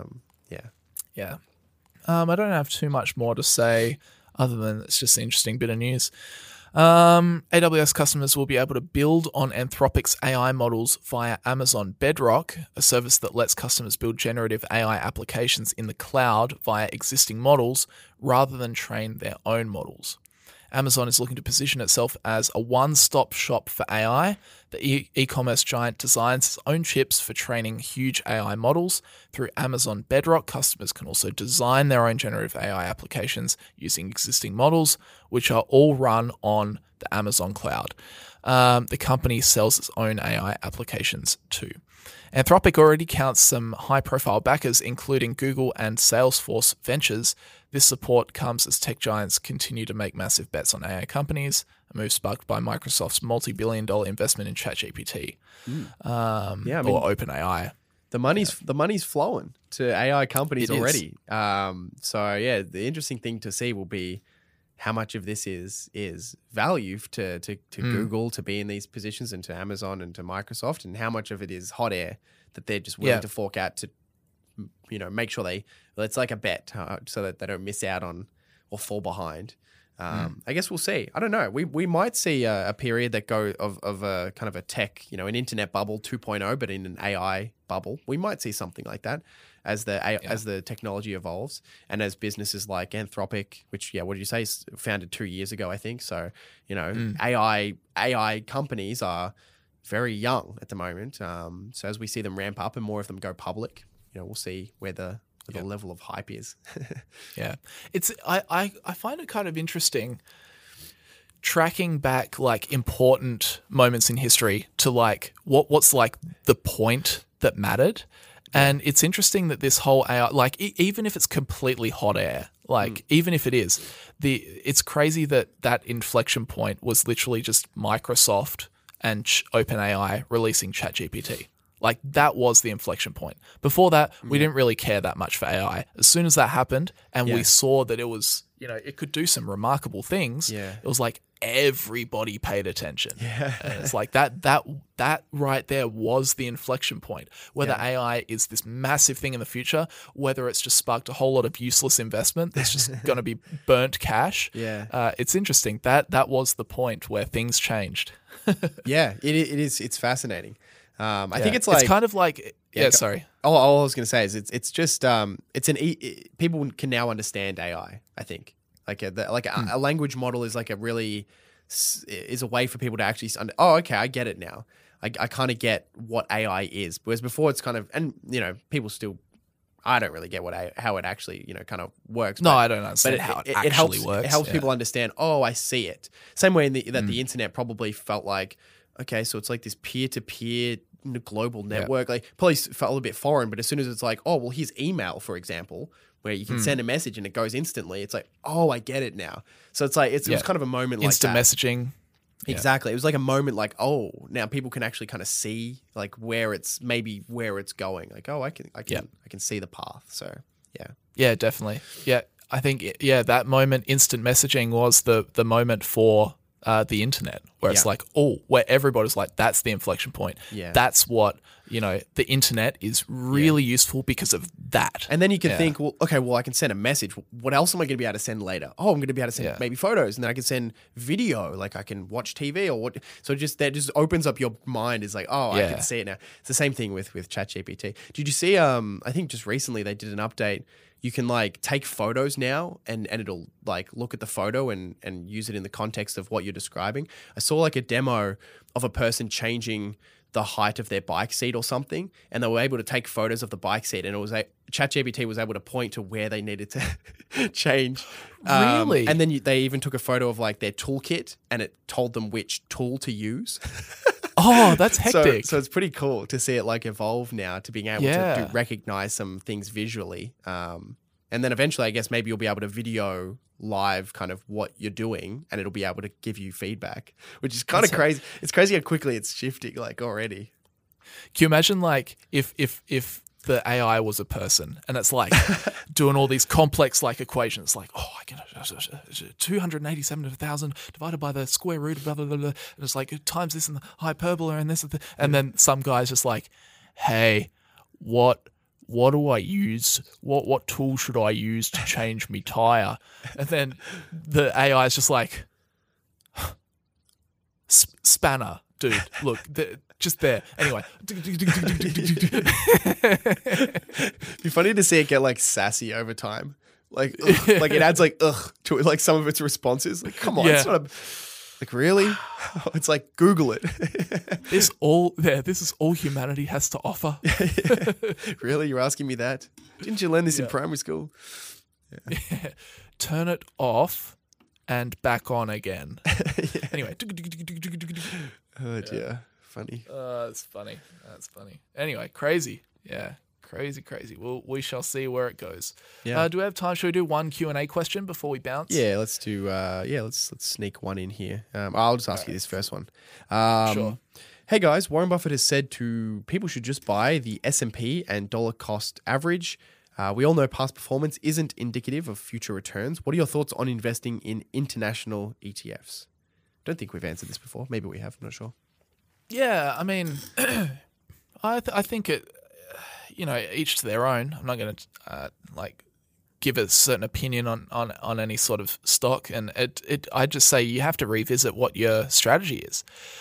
don't have too much more to say other than it's just an interesting bit of news. AWS customers will be able to build on Anthropic's AI models via Amazon Bedrock, a service that lets customers build generative AI applications in the cloud via existing models rather than train their own models. Amazon is looking to position itself as a one-stop shop for AI The e-commerce giant designs its own chips for training huge AI models. Through Amazon Bedrock, customers can also design their own generative AI applications using existing models, which are all run on the Amazon cloud. The company sells its own AI applications too. Anthropic already counts some high-profile backers, including Google and Salesforce Ventures. This support comes as tech giants continue to make massive bets on AI companies, a move sparked by Microsoft's multi-billion-dollar investment in ChatGPT, or OpenAI. The money's flowing to AI companies It already. The interesting thing to see will be how much of this is value to Google to be in these positions, and to Amazon and to Microsoft, and how much of it is hot air that they're just willing to fork out to, make sure it's like a bet so that they don't miss out on or fall behind. I guess we'll see. I don't know. We might see a period that of a kind of a tech, an internet bubble 2.0, but in an AI bubble. We might see something like that as the technology evolves, and as businesses like Anthropic, which what did you say, founded 2 years ago, I think. So AI companies are very young at the moment. So as we see them ramp up and more of them go public, we'll see where the level of hype is. Yeah. I find it kind of interesting tracking back like important moments in history to like what's like the point that mattered. And it's interesting that this whole AI, like even if it's completely hot air, like even if it is, it's crazy that inflection point was literally just Microsoft and OpenAI releasing ChatGPT. Like that was the inflection point. Before that, we didn't really care that much for AI. As soon as that happened and we saw that it was, it could do some remarkable things, it was like everybody paid attention. Yeah. And it's like that right there was the inflection point. Whether AI is this massive thing in the future, whether it's just sparked a whole lot of useless investment that's just going to be burnt cash. It's interesting. That was the point where things changed. It is. It's fascinating. I think it's like it's kind of like sorry. All I was going to say is it's just people can now understand AI. I think a language model is like a way for people to actually okay, I get it now. I kind of get what AI is, whereas before it's kind of, and people still, I don't really get how it actually kind of works. No, I don't understand how it actually works. It helps people understand. Oh, I see it. Same way that the internet probably felt like, okay, so it's like this peer-to-peer global network. Like probably felt a little bit foreign, but as soon as it's like, oh, well, here's email, for example, where you can send a message and it goes instantly. It's like, oh, I get it now. So it's like it was kind of a moment instant like that. Messaging. Exactly. It was like a moment like, oh, now people can actually kind of see like where it's going. Like, oh, I can see the path. So yeah. Yeah, definitely. Yeah, I think that moment, instant messaging, was the moment for the internet, where it's like, where everybody's like, that's the inflection point. Yeah. That's what, the internet is really useful because of that. And then you can think, well, okay, I can send a message. What else am I going to be able to send later? Oh, I'm going to be able to send maybe photos, and then I can send video, like I can watch TV or what. So that just opens up your mind. Is like, oh, I can see it now. It's the same thing with ChatGPT. Did you see, I think just recently they did an update. You can like take photos now and it'll like look at the photo and use it in the context of what you're describing. I saw like a demo of a person changing the height of their bike seat or something, and they were able to take photos of the bike seat, and it was like ChatGPT was able to point to where they needed to change. Really? And then they even took a photo of like their toolkit, and it told them which tool to use. Oh, that's hectic. So it's pretty cool to see it like evolve now to being able to recognize some things visually. And then eventually, I guess maybe you'll be able to video live kind of what you're doing, and it'll be able to give you feedback, which is kind of crazy. It's crazy how quickly it's shifting like already. Can you imagine like if the AI was a person and it's like doing all these complex like equations, like, oh, I can 287,000 divided by the square root of blah, blah, blah, blah. And it's like times this and the hyperbola and this. And then some guy's just like, hey, what do I use? What tool should I use to change me tire? And then the AI is just like, spanner, dude, look, just there. Anyway. It'd be funny to see it get like sassy over time. Like it adds like to like some of its responses. Like, come on, it's not Like, really? It's like, Google it. This is all humanity has to offer. Really? You're asking me that? Didn't you learn this in primary school? Yeah. Turn it off and back on again. Anyway. Oh, dear. Funny. That's funny. That's funny. Anyway, crazy. Yeah. Crazy. Well, we shall see where it goes. Yeah. Do we have time? Should we do one Q&A question before we bounce? Yeah, let's do. Let's sneak one in here. I'll just ask you this first one. Sure. Hey guys, Warren Buffett has said people should just buy the S&P and dollar cost average. We all know past performance isn't indicative of future returns. What are your thoughts on investing in international ETFs? Don't think we've answered this before. Maybe we have. I'm not sure. Yeah, I mean, I think it. Each to their own. I'm not going to give a certain opinion on any sort of stock, and I just say you have to revisit what your strategy is.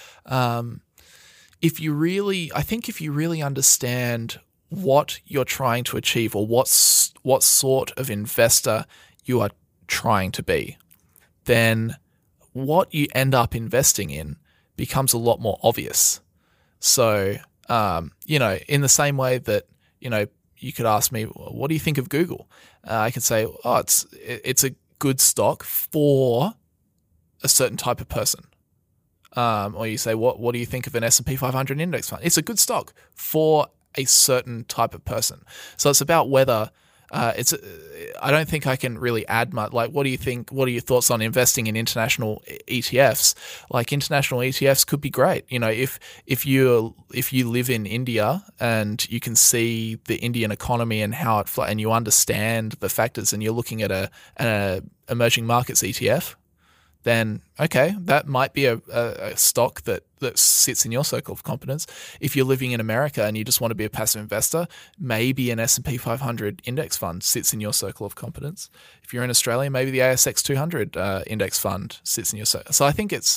If you really understand what you're trying to achieve, or what sort of investor you are trying to be, then what you end up investing in becomes a lot more obvious. So, in the same way that, you could ask me, what do you think of Google? I could say, it's a good stock for a certain type of person. Or you say, what do you think of an S&P 500 index fund? It's a good stock for a certain type of person. So it's about whether I don't think I can really add much. Like, what do you think? What are your thoughts on investing in international ETFs? Like, international ETFs could be great. If you live in India and you can see the Indian economy and how it and you understand the factors, and you're looking at a emerging markets ETF, then okay, that might be a stock that sits in your circle of competence. If you're living in America and you just want to be a passive investor, maybe an S&P 500 index fund sits in your circle of competence. If you're in Australia, maybe the ASX 200 index fund sits in your circle. So I think it's,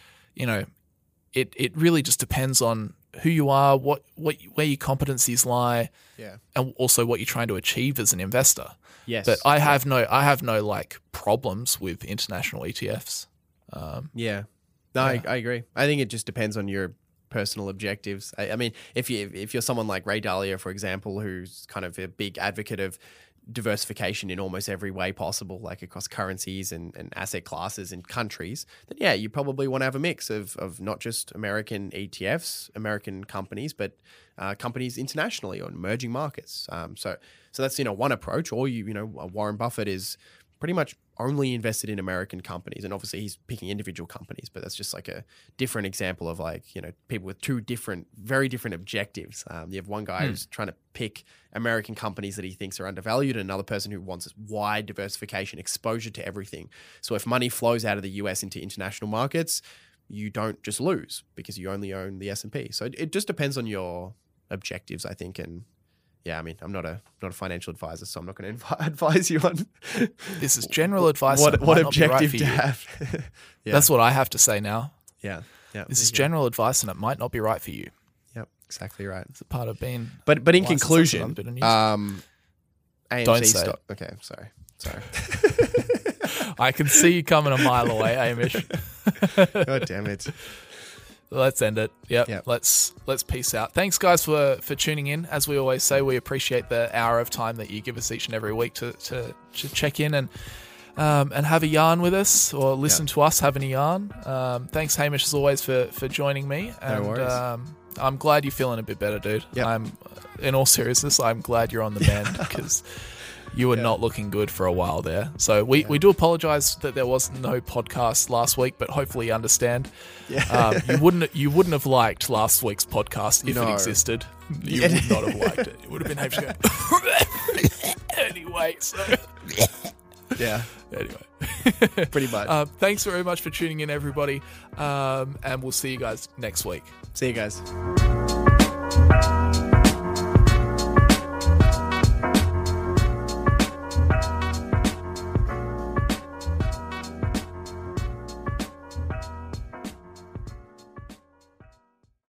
it really just depends on who you are, where your competencies lie, and also what you're trying to achieve as an investor. Yes, but I have no like problems with international ETFs. I agree. I think it just depends on your personal objectives. I mean, if you're someone like Ray Dalio, for example, who's kind of a big advocate of diversification in almost every way possible, like across currencies and asset classes and countries, then you probably want to have a mix of not just American ETFs, American companies, but companies internationally or emerging markets. So that's one approach. Or Warren Buffett is pretty much only invested in American companies, and obviously he's picking individual companies, but that's just like a different example of people with two very different objectives. You have one guy who's trying to pick American companies that he thinks are undervalued, and another person who wants wide diversification, exposure to everything. So if money flows out of the US into international markets, you don't just lose because you only own the S&P. So it just depends on your objectives, I think. And I mean, I'm not a financial advisor, so I'm not going to advise you on. This is general advice. What objective to have? That's what I have to say now. Yeah. This is general advice, and it might not be right for you. Yep, exactly right. It's a part of being. But in conclusion, AMC don't say stock. Okay, sorry. I can see you coming a mile away, Amish. God damn it. Let's end it. Yep. Let's peace out. Thanks, guys, for tuning in. As we always say, we appreciate the hour of time that you give us each and every week to check in and have a yarn with us, or listen to us having a yarn. Thanks, Hamish, as always, for joining me. And, no worries. I'm glad you're feeling a bit better, dude. Yep. In all seriousness, I'm glad you're on the mend because you were not looking good for a while there. So we do apologize that there was no podcast last week, but hopefully you understand. Yeah. You wouldn't have liked last week's podcast if it existed. You would not have liked it. It would have been Hamish going, anyway, so... Yeah. Anyway. Pretty much. Thanks very much for tuning in, everybody. And we'll see you guys next week. See you guys.